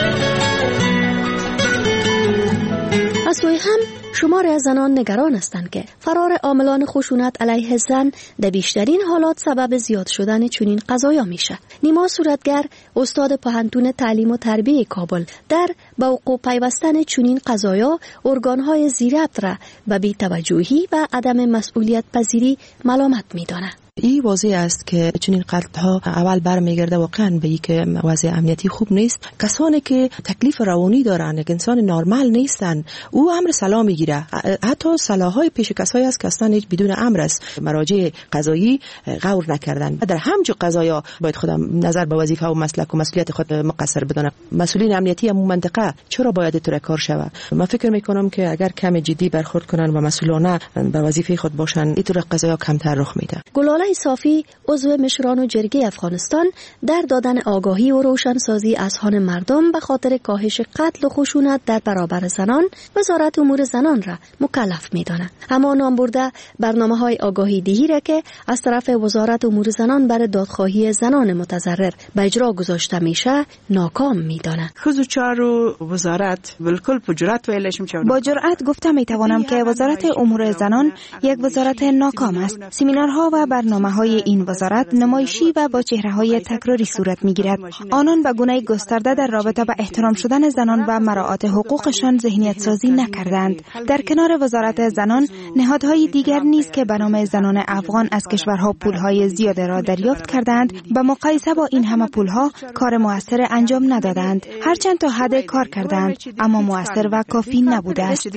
از سوی هم شمار از زنان نگران هستند که فرار عاملان خشونت علیه زن در بیشترین حالات سبب زیاد شدن چنین قضایا میشه. نیما صورتگر، استاد پوهنتون تعلیم و تربیت کابل، در به وقوع پیوستن چنین قضایا ارگانهای زیربط را به بی‌توجهی و عدم مسئولیت پذیری ملامت میداند. این واضح است که چنین قتل ها اول برمیگرده واقعا به اینکه وضع امنیتی خوب نیست. کسانی که تکلیف روانی دارن، یک انسان نرمال نیستن، او امر سلا میگیره. حتی سلاهای پیش کسایی است که اصلا بدون امر است مراجع قضایی غور نکردن. در همچو قضایا باید خودم نظر به وظیفه و مسلک و مسئولیت خود مقصر بدانم. مسئولین امنیتی همون منطقه چرا باید اینطور کار شود؟ من فکر میکنم که اگر کم جدی برخورد کنن و مسئولانه به وظیفه خود باشن اینطور قضایا کمتر رخ میده. صافی، عضو مشران و جرگه افغانستان، در دادن آگاهی و روشنسازی اذهان مردم به خاطر کاهش قتل و خشونت در برابر زنان وزارت امور زنان را مکلف می‌داند. اما نام برده برنامه‌های آگاهی دهی را که از طرف وزارت امور زنان برای دادخواهی زنان متضرر به اجرا گذاشته میشه ناکام می‌داند. خود چارو وزارت بالکل پجرات ویلشم چون با جرأت گفته می‌توانم که وزارت امور زنان یک وزارت ناکام است. سمینارها و برنامه های این وزارت نمایشی و با چهره‌های تکراری صورت می‌گیرد. آنان به گونه گسترده در رابطه با احترام شدن زنان و مراعات حقوقشان ذهنیت سازی نکردند. در کنار وزارت زنان، نهادهای دیگر نیز که به نام زنان افغان از کشورها پول‌های زیاد را دریافت کردند، به مقایسه با این همه پول‌ها کار موثر انجام ندادند. هرچند تا حد کار کردند، اما موثر و کافی نبوده است.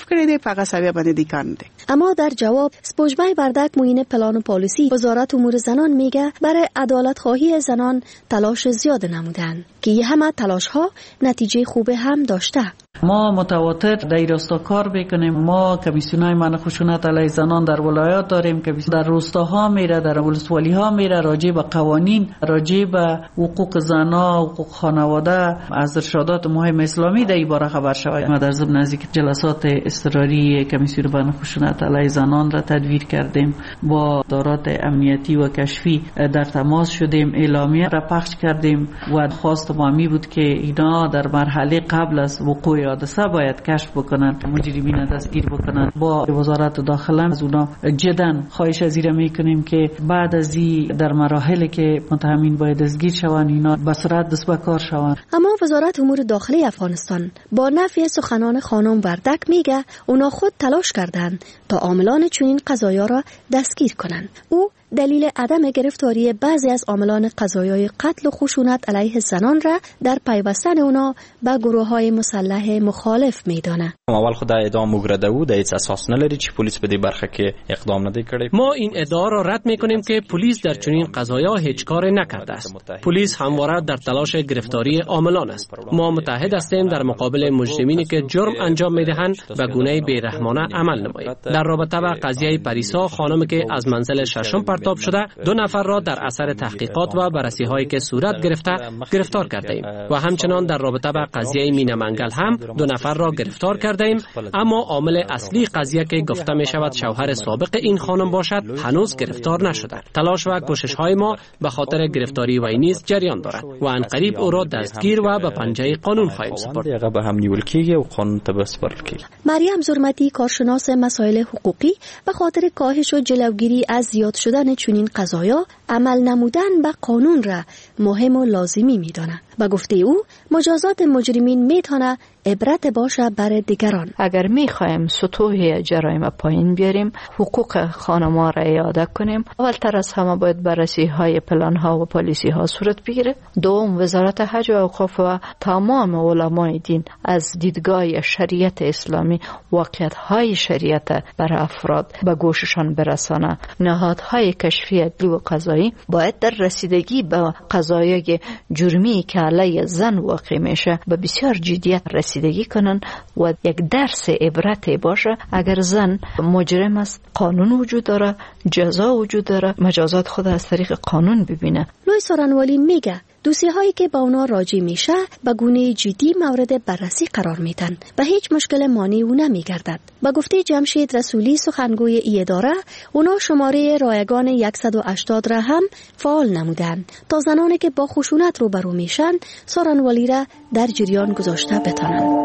اما در جواب سپوجمای بردک معین پلان و پالیسی وزارت امور زنان میگه برای عدالت خواهی زنان تلاش زیاد نمودن که یه همه تلاش ها نتیجه خوب هم داشته. ما متواتر در راستا کار بکنیم. ما کمیسیونای منع خشونت علیه زنان در ولایات داریم که در روستاها میره، در ولسوالی ها میره، راجع به قوانین، راجع به حقوق زنا، حقوق خانواده از ارشادات مهم اسلامی در این باره خبر شود. ما در ضمن نزدیک جلسات اضطراری کمیسیون منع خشونت علیه زنان را تدویر کردیم. با دارات امنیتی و کشفی در تماس شدیم، اعلامیه را پخش کردیم و خواست ما می بود که اینا در مرحله قبل از وقوع حادثه باید کشف بکنند، مجرمین دستگیر بکنند. با وزارت داخله از اونا جداً خواهش از این میکنیم که بعد از این در مراحلی که متهمین باید دستگیر شوند اینا به سرعت دست به کار شوند. اما وزارت امور داخلی افغانستان با نفی سخنان خانم وردک میگه اونا خود تلاش کردند تا عاملان چنین قضایا را دستگیر کنند. او دلیل عدم گرفتاری بعضی از عاملان قضایای قتل و خشونت علیه زنان را در پیوستن اونا به گروه‌های مسلح مخالف میدانه. اول خود اعدام وګرځه و د هیڅ اساس نه لري چې پولیس په دې برخه کې اقدام نه کړی. ما این ادعا را رد میکنیم که پلیس در چنین قضایا هیچ کاری نکرده است. پلیس همواره در تلاش گرفتاری عاملان است. ما متحد هستیم در مقابل مجرمینی که جرم انجام میدهند و گونه بیرحمانه عمل نمایند. در رابطه با قضیه پریسا خانم که از منزل ششم پرتاب شده، دو نفر را در اثر تحقیقات و بررسی هایی که صورت گرفته گرفتار کرده ایم و همچنان در رابطه با قضیه مینا منگل هم دو نفر را گرفتار کرده ایم. اما عامل اصلی قضیه که گفته می شود شوهر سابق این خانم باشد هنوز گرفتار نشده. تلاش و کوشش های ما به خاطر گرفتاری وی نیز جریان دارد و ان قریب او را دستگیر و به پنجه قانون خواهیم سپرد. به هم نیول کیږي او قانون ته بسپارل کیږي. مریم زرمتی، کارشناس مسائل حقوقی، به خاطر کاهش و جلوگیری از زیاد شدن چنین قضایا عمل نمودن به قانون را مهم و لازمی می‌داند. به گفته او مجازات مجرمین میتونه عبرت باشه برای دیگران. اگر میخوایم سطوح جرایم پایین بیاریم، حقوق خانما را اعاده کنیم، اولتر از همه باید بررسی های پلان ها و پالیسی ها صورت بگیره. دوم، وزارت حج و اوقاف و تمام علمای دین از دیدگاه شریعت اسلامی واقعیت های شریعت برای افراد به گوششان برسانه. نهادهای کشفی عدلی و قضایی باید در رسیدگی به قضایای جرمی که علیه زن واقع میشه به بسیار جدیت رسیدگی کنن و یک درس عبرت باشه. اگر زن مجرم است، قانون وجود داره، جزا وجود داره، مجازات خود از طریق قانون ببینه. لوی سارنوالی میگه دوسیه هایی که با اونا راجع میشه به گونه جدی مورد بررسی قرار میدن و هیچ مشکل مانعی او نمیگردد. به گفته جمشید رسولی سخنگوی ای اداره، اونا شماره رایگان صد و هشتاد را هم فعال نمودن تا زنانی که با خشونت روبرو میشن سارنوالی را در جریان گذاشته بتانن.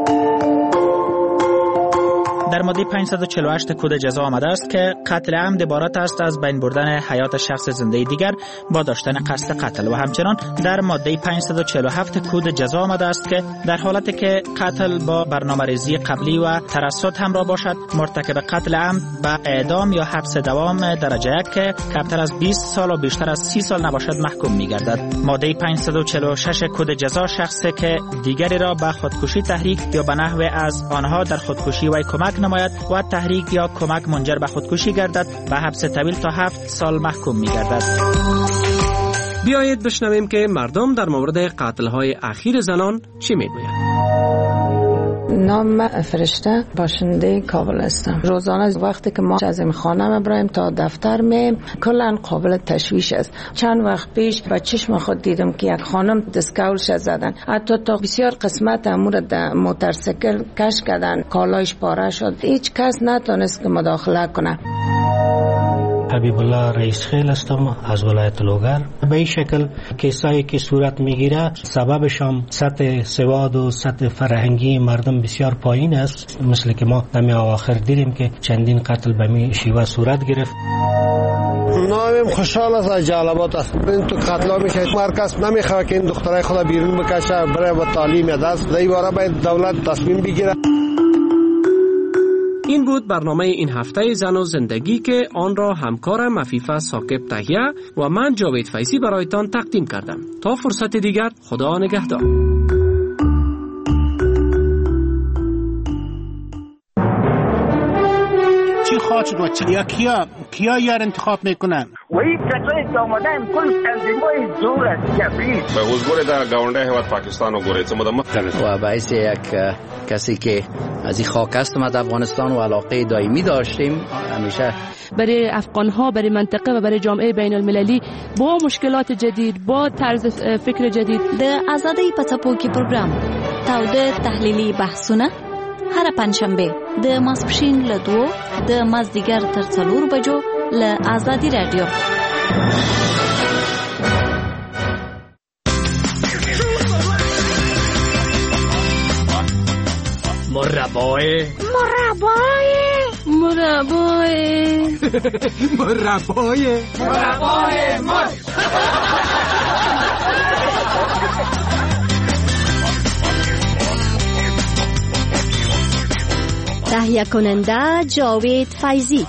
در ماده پانصد و چهل و هشت کد جزا آمده است که قتل عمد عبارت است از بین بردن حیات شخص زنده دیگر با داشتن قصد قتل و همچنان در ماده پانصد و چهل و هفت کد جزا آمده است که در حالتی که قتل با برنامه‌ریزی قبلی و ترصد همراه باشد، مرتکب قتل عمد به اعدام یا حبس دوام درجه یک که کمتر از بیست سال و بیشتر از سی سال نباشد محکوم می‌گردد. ماده پانصد و چهل و شش کد جزا شخصی که دیگری را به خودکشی تحریک یا به نحو از آنها در خودکشی وی کمک نماید و تحریک یا کمک منجر به خودکشی گردد به حبس طویل تا هفت سال محکوم می گردد. بیایید بشنویم که مردم در مورد قتل‌های اخیر زنان چی میگویند. نام فرشته باشنده کابل هستم. روزانه وقتی که ما از این خانه برایم تا دفتر می کلا قابل تشویش است. چند وقت پیش با چشم خود دیدم که یک خانم دستکولش زدن، حتی تا بسیار قسمت امور در موتورسیکل کش کردن، کالایش پاره شد. هیچ کس نتونست که مداخله کنه. حبیب الله رئیس خیل هستم از ولایت لوگر. به این شکل کیسایی که صورت میگیره سببش هم سطح سواد و سطح فرهنگی مردم بسیار پایین است، مثل که ما دمی آخر دیدیم که چندین قتل به می شیوه صورت گرفت. نامم خوشحال است از جلبات است. این تو قتلا میشه مرکز نمیخواد که این دخترای خود بیرون بکشه برای با تعلیم دست در این باره باید دولت تصمیم بگیره. این بود برنامه این هفته زن و زندگی که آن را همکارم عفیفه ثاقب تهیه و من جاوید فیضی برایتان تقدیم کردم. تا فرصت دیگر، خدا نگهدار. چی خواهد شد و چی؟ یا کیا کیا یار انتخاب میکنن؟ و این کسایی که آمده هم کل تنظیمای زور است جبریل به حضور در گاونده هیواد پاکستان و گوریت مدام و باعث یک کسی که از این خاک است و افغانستان و علاقه دائمی داشتیم همیشه برای افغان‌ها، برای منطقه و برای جامعه بین المللی با مشکلات جدید، با طرز فکر جدید. د آزادۍ په څپو کې پروګرام تاوده تحلیلي بحثونه هر پنځشنبه د ماسپښین له دوو د مازدیګر تر څلور بجو له آزادي رادیو. مربای مربای مربای مربای مربای مر تهیه کننده جاوید فیضی.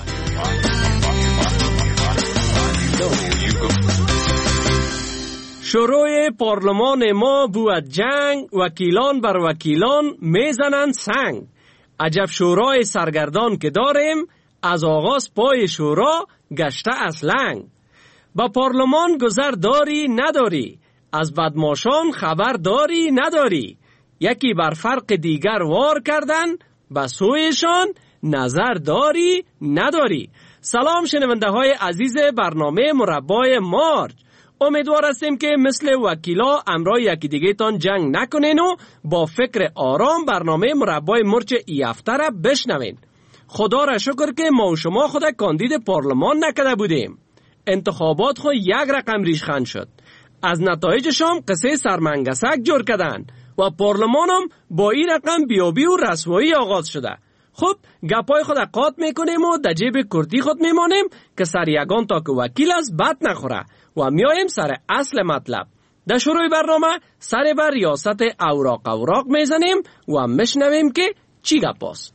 شروع پارلمان ما بود جنگ، وکیلان بر وکیلان میزنند سنگ. عجب شورای سرگردان که داریم، از آغاز پای شورا گشته اصلنگ. با پارلمان گذر داری نداری، از بدماشان خبر داری نداری. یکی بر فرق دیگر وار کردن، به سویشان نظر داری نداری. سلام شنونده های عزیز برنامه مربای مارج. امیدوار هستیم که مثل وکیلا امرای یکی دیگه تان جنگ نکنین و با فکر آرام برنامه مربای مرچ ای هفته را بشنوین. خدا را شکر که ما و شما خود کاندید پارلمان نکده بودیم. انتخابات خود یک رقم ریشخند شد. از نتایجشان قصه سرمنگسک جور کردن و پارلمان هم با این رقم بیابی و رسوایی آغاز شده. خب گپای خود قاط میکنیم و در جیب کردی خود میمانیم که سر یگان تا که وکیل است بد نخوره و میایم سر اصل مطلب. در شروع برنامه سر بر ریاست اوراق اوراق میزنیم و میشنویم که چی گپ است.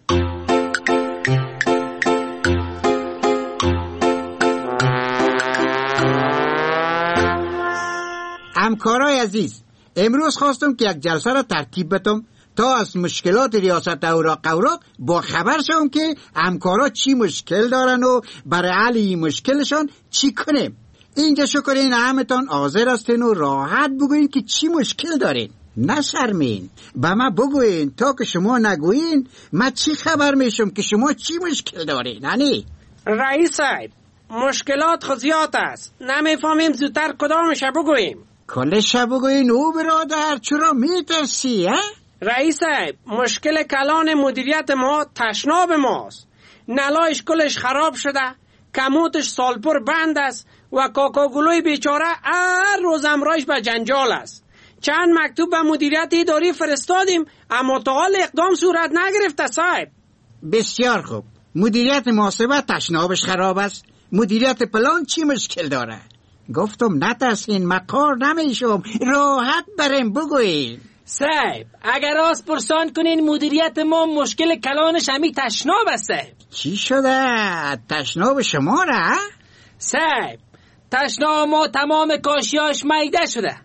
همکارای عزیز، امروز خواستم که یک جلسه را ترتیب بدم تا از مشکلات ریاست اوراق اوراق با خبر شوم که همکارا چی مشکل دارن و برای حل این مشکلشان چی کنیم. اینجا شکرین همتان حاضر هستین و راحت بگوین که چی مشکل دارین. نشرمین، به من بگوین. تا که شما نگوین من چی خبر میشم که شما چی مشکل دارین؟ هنی رئیس صاحب، مشکلات خزیات است، نمیفهمیم زودتر کدامش بگوییم. کلش بگوین او برادر، چرا میترسی؟ رئیس صاحب، مشکل کلان مدیریت ما تشناب ماست. نلایش کلش خراب شده، کموتش سالپور بند است و کاکاگلوی بیچاره هر روز امرایش به جنجال است. چند مکتوب به مدیریت اداری فرستادیم اما تا حال اقدام صورت نگرفته صاحب. بسیار خوب، مدیریت محاسبه تشنابش خراب است. مدیریت پلان چی مشکل داره؟ گفتم نترسین، مقار نمیشم، راحت بریم بگوین. صاحب اگر از پرسان کنین مدیریت ما مشکل کلانش همی تشناب است. چی شده؟ تشناب شما را؟ صاحب تشناب ما تمام کاشیاش میده شده،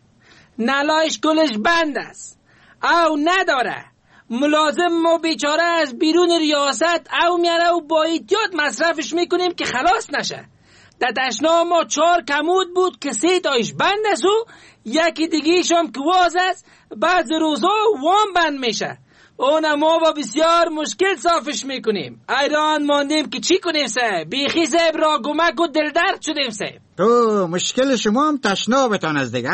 نلایش کلش بند است او نداره. ملازم ما بیچاره از بیرون ریاست او میاره و با احتیاط مصرفش میکنیم که خلاص نشه. در تشناب ما چهار کمود بود که سه تایش بند است و یکی دیگیش هم که واز است، بعض روزا وام بند میشه. اون ما با بسیار مشکل صافش میکنیم. ایران ماندیم که چی کنیم سه؟ بیخی زب را گمک و دلدرد شدیم سه. تو مشکل شما هم تشنابتان از دیگه؟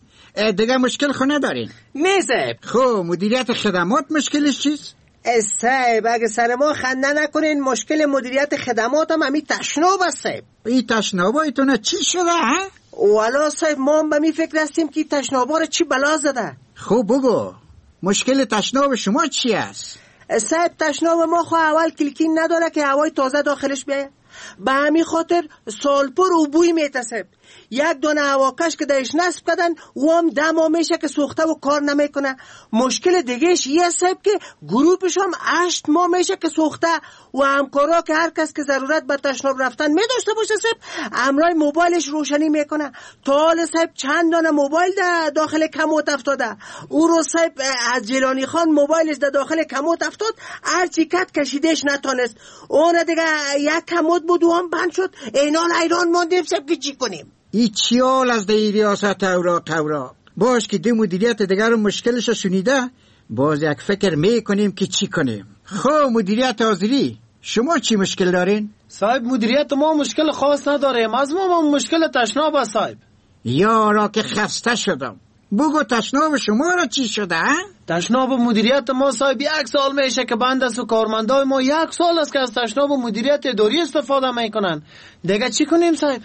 دیگه مشکل خو ندارین؟ نه صاحب. خب مدیریت خدمات مشکلش چیست؟ صاحب اگه سر ما خنده نکنین مشکل مدیریت خدمات هم همی تشناب است صاحب. این تشنابایتونه چی شده ها؟ والا صاحب ما هم به می فکر هستیم که تشنابا رو چی بلا زده. خب بگو مشکل تشناب شما چی است؟ صاحب تشناب ما خو اول کلکین نداره که هوای تازه داخلش بیایه، به همین خاطر سالپور و بوی میتسب. یک دونه هواکش که درش نصب کردن و هم دم میشه که سوخته و کار نمیکنه. مشکل دیگهش یه صاحب که گروپش هم هشت ماه میشه که سوخته و همکارا که هر کس که ضرورت به تشناب رفتن میداشته باشه صاحب امرای موبایلش روشنی میکنه. تا حال صاحب چند دانه موبایل در داخل کموت افتاده. او رو صاحب از جیلانی خان موبایلش در داخل کموت افتاد، هرچی کت کشیدش نتانست. اون دیگه یک کموت بود و هم بند شد. اینال ایران ماندیم صاحب که چی کنیم؟ ای چی حال از دی ریاست اوراق اوراق؟ باش که دی مدیریت دیگر رو مشکلش شنیده باز یک فکر میکنیم که چی کنیم. خب مدیریت حاضری شما چی مشکل دارین؟ صاحب مدیریت ما مشکل خاص نداریم، از ما, ما مشکل تشناب است صاحب. یارا که خسته شدم، بگو تشناب شما را چی شده؟ تشناب مدیریت ما صاحب یک سال میشه که بند است و کارمندای ما یک سال است که از تشناب مدیریت اداری استفاده میکنن. دیگه چی کنیم صاحب؟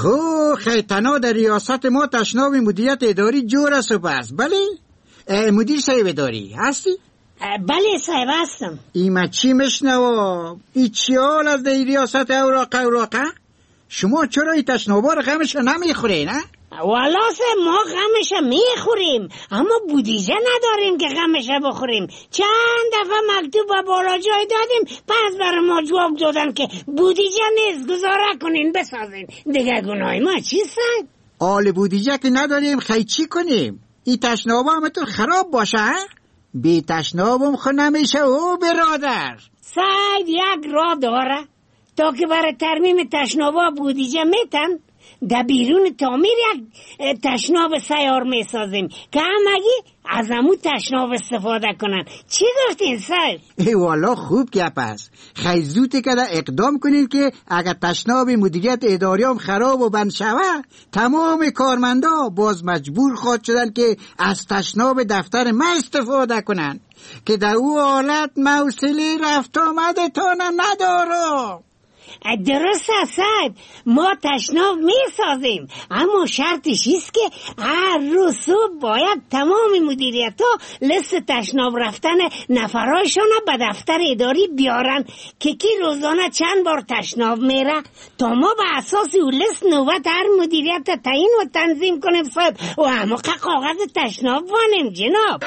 خو خیتنا در ریاست ما تشناب مدیریت اداری جور است و بس. بله مدیر صاحب اداری هستی؟ بله صاحب هستم. ایما چی مشنوا؟ ای چی حال از در ریاست اوراق اوراقه؟ شما چرا ای تشنابا رو غمش نمیخورین؟ والا صاحب ما غمش میخوریم اما بودیجه نداریم که غمش بخوریم. چند دفعه مکتوب به بالا جای دادیم، پس برای ما جواب دادن که بودیجه نیست، گزاره کنین بسازین. دیگه گناه ما چی صاحب؟ آل بودیجه که نداریم خیلی چی کنیم؟ ای تشنابا همتون خراب باشه؟ بی تشنابم خو نمیشه او برادر. صاحب یک راه داره تا که برای ترمیم تشنابا بودیجه میتن در بیرون تعمیر یک تشناب سیار میسازیم که همگی از همون تشناب استفاده کنن. چی گفتین صاحب؟ ای والا خوب گپ است. خیلی زوده که اقدام کنین که اگر تشناب مدیریت اداری هم خراب و بند شوه تمام کارمندا باز مجبور خواهد شدن که از تشناب دفتر ما استفاده کنن که در او حالت موصلی رفت آمده تانه ندارم. درست است، ما تشناب می سازیم، اما شرطش است که هر روز صبح باید تمام مدیریت ها لیست تشناب رفتن نفرایشان به دفتر اداری بیارن که کی روزانه چند بار تشناب میره، تا ما به اساس اون لیست نوبت هر مدیریت تعیین و تنظیم کنیم صاحب و همه کاغذ تشناب وانیم جناب.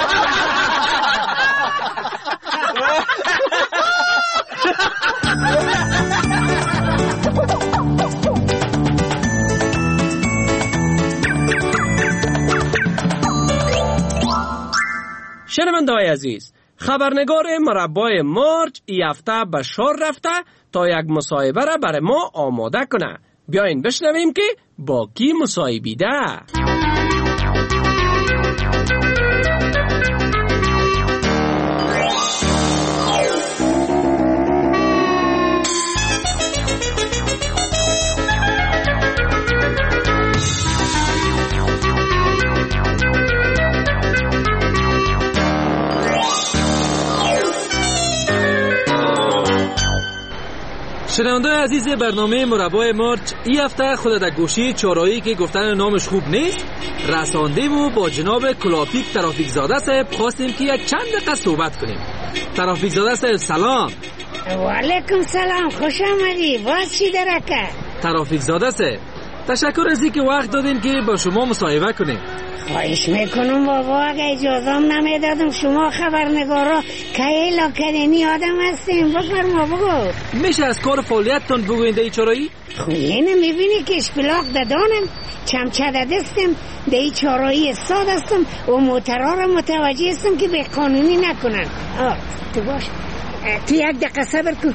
شنونده‌های عزیز، خبرنگار مربای مارچ ای هفته به شور رفته تا یک مصاحبه را برای ما آماده کنه. بیاین بشنویم که با کی مصاحبیده. شنونده عزیز برنامه مربای مارچ، این هفته خود در گوشی چهارراهی که گفتن نامش خوب نیست رساندیم و با جناب کلاپیک ترافیک زاده صاحب خواستیم که یک چند دقیقه صحبت کنیم. ترافیک زاده صاحب سلام. و علیکم سلام، خوش آمدی. باز چی درکه؟ ترافیک زاده صاحب تشکر از اینکه وقت دادیم که با شما مصاحبه کنیم. خواهش میکنم بابا، اگه اجازم نمیدادم شما خبرنگارا که ایلا کدنی آدم هستیم. بفرما بگو. میشه از کار فعالیتتون بگوین در چهارراهی؟ خب اینه میبینی که اشپلاق دادانم، چمچه دستم، در این چهارراهی استاد هستم و موترها را متوجه هستم که به قانونی نکنن. آه تو باش، تو یک دقیقه صبر کن.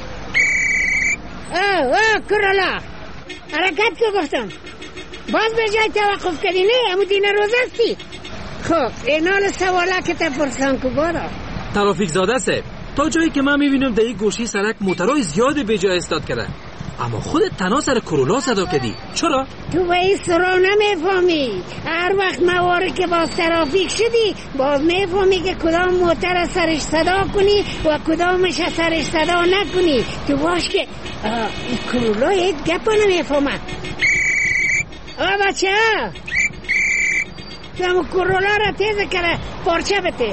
آه آه کرالا حرکت که گفتم، باز به جای توقف کردی نه امو دین روزستی. خب اینال سواله که تا پرسان که بارا ترافیک زاده صاحب، تا جایی که من میبینم در این گوشی سرک موترهای زیاد به جای استاد کردن، اما خودت تنها سر کرولا صدا کردی، چرا؟ تو به این سرا نمیفهمی. هر وقت مواره که باز ترافیک شدی باز میفهمی که کدام موتر سرش صدا کنی و کدامش سرش صدا نکنی. تو باش که این کرولا یک گپا نمیفهمه. آه بچه ها دمو کرولا را تیز کرده پارچه بته.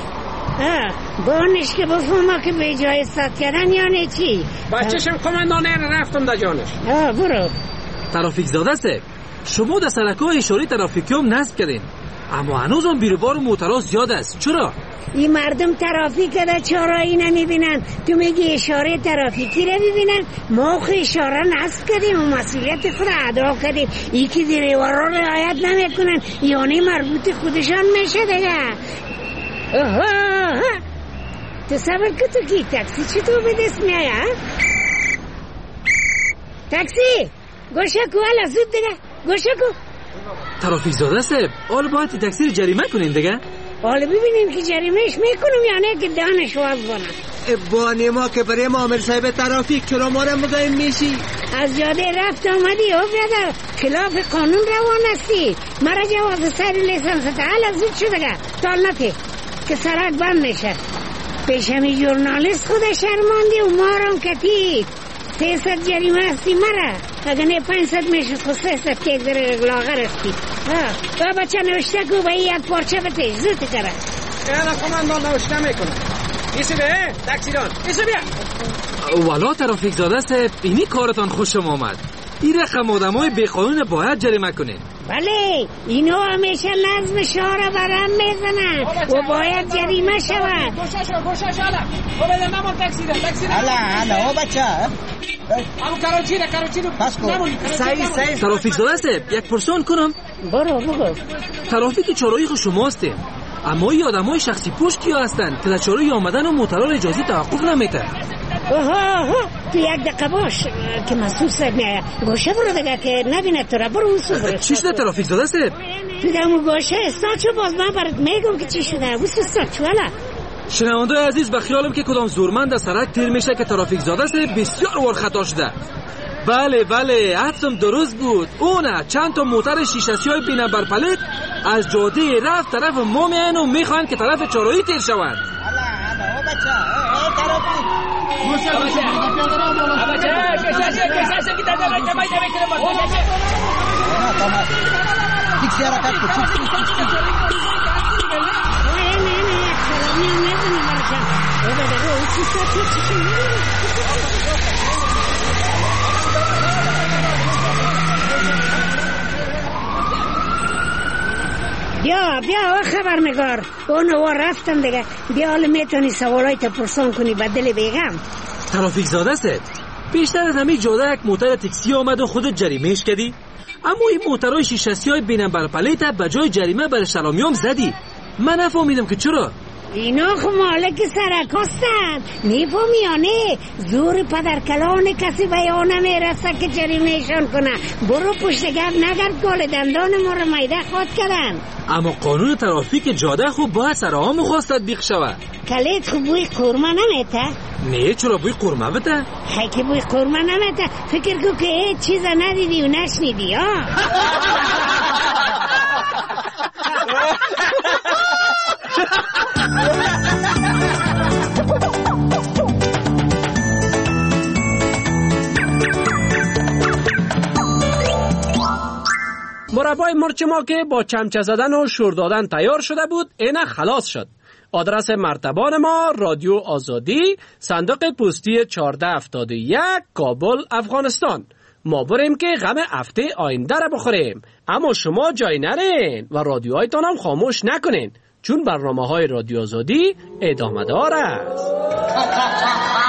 بانش که بفهمه که به جای استاد کردن یعنی چی. بچهشم کماندانه رفتم دا جانش. آه برو. ترافیک زاده صاحب، شما در سرک‌های اشاره ترافیکی هم نصب کردین، اما هنوز هم بیروبار موترها زیاد است، چرا؟ این مردم ترافیک در چهارراهی نمیبینن، تو میگی اشاره ترافیکی رو ببینن. ما خو اشاره نصب کردیم و مسئولیت خود ادا کردیم. ای که دیروارا رعایت نمیکنن یعنی مربوط خودشان میشه دیگه. آها تصور که تو کی تاکسی چطور به دست میای؟ تاکسی گوشه کو، حالا زود دیگه گوشه کو. ترافیک زاده صاحب، حالا باید تاکسی رو جریمه کنین دیگه. حالا ببینیم که جریمهش میکنم یا نه که دانش واز کنم. بانی ما که برای معامل صاحب ترافیک چرا ما را مزاحم میشی؟ از جاده رفت آمدی او برادر، خلاف قانون روان هستی. مرا جواز سر لیسانس حالا زود شده گه تال نتی که سرک بند میشه. پیشمی جورنالیست خودش شرماندی و مارم کتی سیصد جریمه هستی مرا. اگه نه پنجصد میشه خود سیصد که یک در لاغر هستی. با بچه نوشته که با یک پارچه بتیش زود کرد. اینا کماندان نوشته میکنم. ایسی به تاکسی دان ایسی بیا. والا ترافیک زاده صاحب، اینی کارتان خوشم آمد. این رقم آدم های بیقانون باید جریمه کنین. بله اینو همیشه نظم شهر برم میزنن و باید جریمه شود. گوشه شو گوشه شو حالا او بده نمون تاکسی ده تاکسی ده. حالا حالا او بچه همون کاروچی ده کاروچی ده پس کن. سعی سعی ترافیک زاده صاحب، یک پرسان کنم. برو بگو. ترافیک چهارراهی خود شماستیم، اما این آدم های شخصی پوش کیا هستن که در چهارراهی آمدن و موترها را اجازی توقف نمیتن؟ اوه اوه تو یک دقیقه باش که مسئول صاحب میایه. گوشه برو دیگه که نبینه تو را. برو اون سو برو. چی شده ترافیک زاده صاحب؟ تو دمو گوشه استاد شو، باز من برات میگم که چی شده. اوست استاد شو حالا. شنونده عزیز، بخیالم که کدام زورمند در سرک تیر میشه که ترافیک زاده صاحب بسیار وار خطا شده. بله بله حدسم درست بود. اونه چند تا موتر شیشه‌سی های بی نمبر پلیت از جاده رفت طرف ما میان و میخوان که طرف چهارراهی تیر شوند. بیا بیا و خبرنگار اونو رفتم دیگه. بیا حالا میتونی سوالای تپرسان کنی بدل بیگم. ترافیک زاده ست بیشتر از همه جاده یک موتر تاکسی آمد و خودت جریمهش کردی، اما این موترهای شیشه‌سی های بین بر پلیت به جای جریمه بر سلامیام زدی. من نفهمیدم که چرا. اینا خو مالک سرکستن، میفهمی یا نه؟ زور پدرکلان کسی بیانه میرسه که جریمهشان کنه. برو پشت گرد نگرد گل دندان ما رو میده خود کردن. اما قانون ترافیک جاده خوب باید سرها مخواست تطبیق شود. کلیت خوب بوی قورمه نمیته؟ نه چرا بوی قورمه بده؟ هی که بوی قورمه نمیته فکر کو که هیچ چیز ندیدی و نشنیدی ها. مربای مرچ ما که با چمچه زدن و شور دادن تیار شده بود اینه خلاص شد. آدرس مرتبان ما رادیو آزادی، صندوق پستی چهارده هفتاد و یک، کابل، افغانستان. ما بریم که غم هفته آینده را بخوریم، اما شما جای نرین و رادیوهایتان هم خاموش نکنین، چون برنامه های رادیو آزادی ادامه دار است.